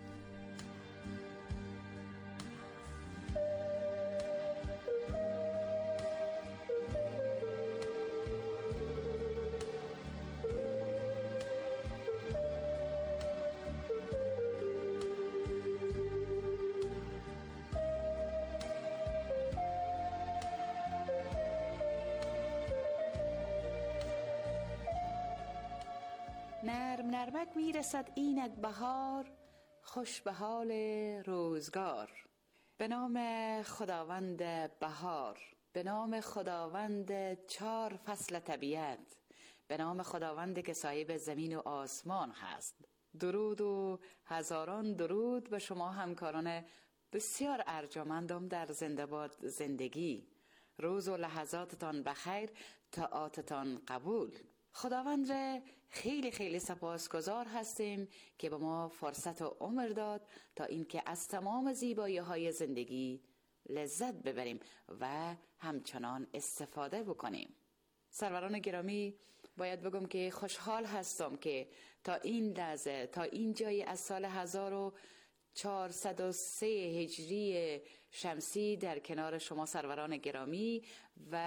Speaker 17: نرم نرمک میرسد اینک بهار، خوش به حال روزگار. به نام خداوند بهار، به نام خداوند چار فصل طبیعت، به نام خداوند که صاحب زمین و آسمان هست. درود و هزاران درود به شما همکاران بسیار ارجمندم در زنده باد زندگی. روز و لحظاتتان بخیر، طاعاتتان قبول. خداوند را خیلی خیلی سپاسگزار هستیم که به ما فرصت و عمر داد تا اینکه از تمام زیبایی های زندگی لذت ببریم و همچنان استفاده بکنیم. سروران گرامی، باید بگم که خوشحال هستم که تا این لحظه، تا این جای از سال هزار و چهارصد و سه هجری شمسی در کنار شما سروران گرامی و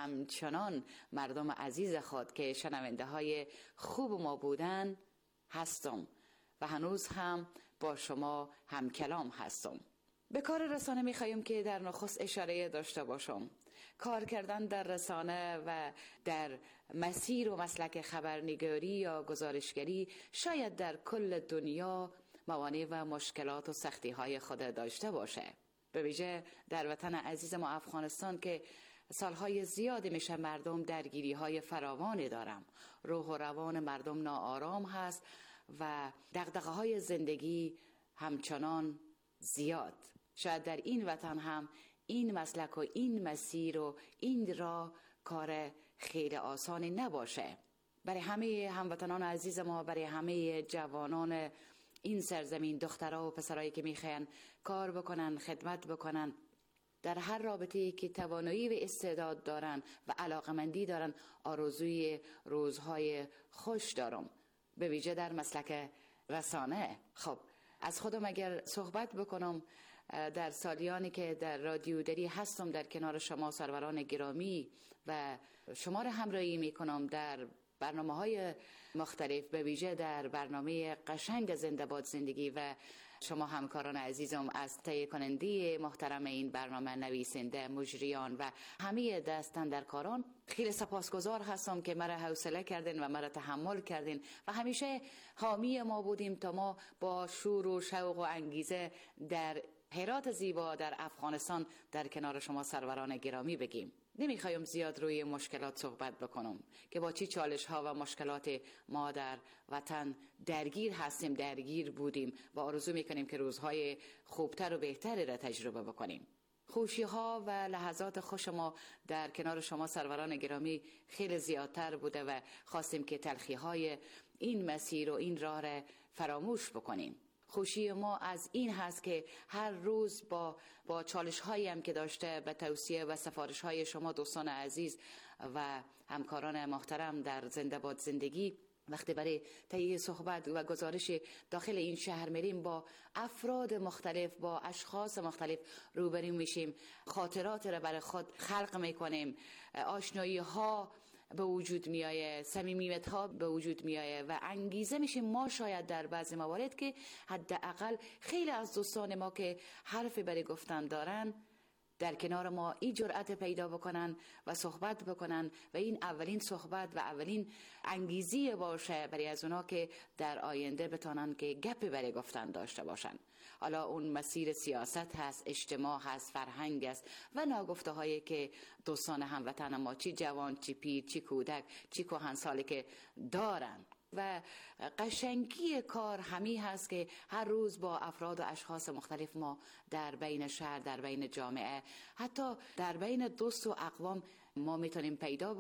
Speaker 17: همچنان مردم عزیز خود که شنونده های خوب ما بودن هستم و هنوز هم با شما هم کلام هستم. به کار رسانه میخوایم که در نخست اشاره داشته باشم. کار کردن در رسانه و در مسیر و مسلک خبرنگاری یا گزارشگری شاید در کل دنیا موانع و مشکلات و سختی های خود داشته باشه، به ویژه در وطن عزیز ما افغانستان که سالهای زیادی میشه مردم درگیری های فراوانی دارم. روح و روان مردم ناآرام هست و دغدغه های زندگی همچنان زیاد. شاید در این وطن هم این مسلک و این مسیر و این راه کار خیلی آسانی نباشه. برای همه هموطنان عزیز ما، برای همه جوانان این سرزمین، دخترها و پسرایی که میخواین کار بکنن، خدمت بکنن در هر رابطه‌ای که توانایی و استعداد دارن و علاقمندی دارن، آرزوی روزهای خوش دارم، به ویژه در مسلک رسانه. خب از خودم اگر صحبت بکنم، در سالیانی که در رادیوداری هستم در کنار شما سروران گرامی و شما را همراهی میکنم در برنامه های مختلف، به ویژه در برنامه قشنگ زنده باد زندگی و شما همکاران عزیزم از تهیه کننده محترم این برنامه، نویسنده، مجریان و همه دستن در کاران خیلی سپاسگزار هستم که مرا حوصله کردین و مرا تحمل کردین و همیشه حامی ما بودیم تا ما با شور و شوق و انگیزه در هرات زیبا در افغانستان در کنار شما سروران گرامی بگیم. نمیخوایم زیاد روی مشکلات صحبت بکنم که با چی چالش ها و مشکلات ما در وطن درگیر هستیم، درگیر بودیم و آرزو میکنیم که روزهای خوبتر و بهتری را تجربه بکنیم. خوشی ها و لحظات خوش ما در کنار شما سروران گرامی خیلی زیادتر بوده و خواستیم که تلخی های این مسیر و این راه را فراموش بکنیم. خوشی ما از این هست که هر روز با با چالش هایی هم که داشته به توصیه و سفارش های شما دوستان عزیز و همکاران محترم در زنده باد زندگی، وقتی برای تهیه صحبت و گزارش داخل این شهر میریم با افراد مختلف، با اشخاص مختلف روبرو میشیم، خاطرات را برای خود خلق میکنیم، آشنایی ها به وجود میایه، صمیمیت ها به وجود میایه و انگیزه میشیم ما شاید در بعضی موارد که حداقل خیلی از دوستان ما که حرفی برای گفتن دارن در کنار ما این جرأت پیدا بکنن و صحبت بکنن و این اولین صحبت و اولین انگیزی باشه برای از اونا که در آینده بتونن که گپی برای گفتن داشته باشن. حالا اون مسیر سیاست هست، اجتماع هست، فرهنگ است و ناگفته هایی که دوستان هموطن ما چی جوان، چی پیر، چی کودک، چی کهنسالی که دارن و قشنگی کار همی هست که هر روز با افراد و اشخاص مختلف ما در بین شهر، در بین جامعه، حتی در بین دوست و اقوام ما میتونیم پیدا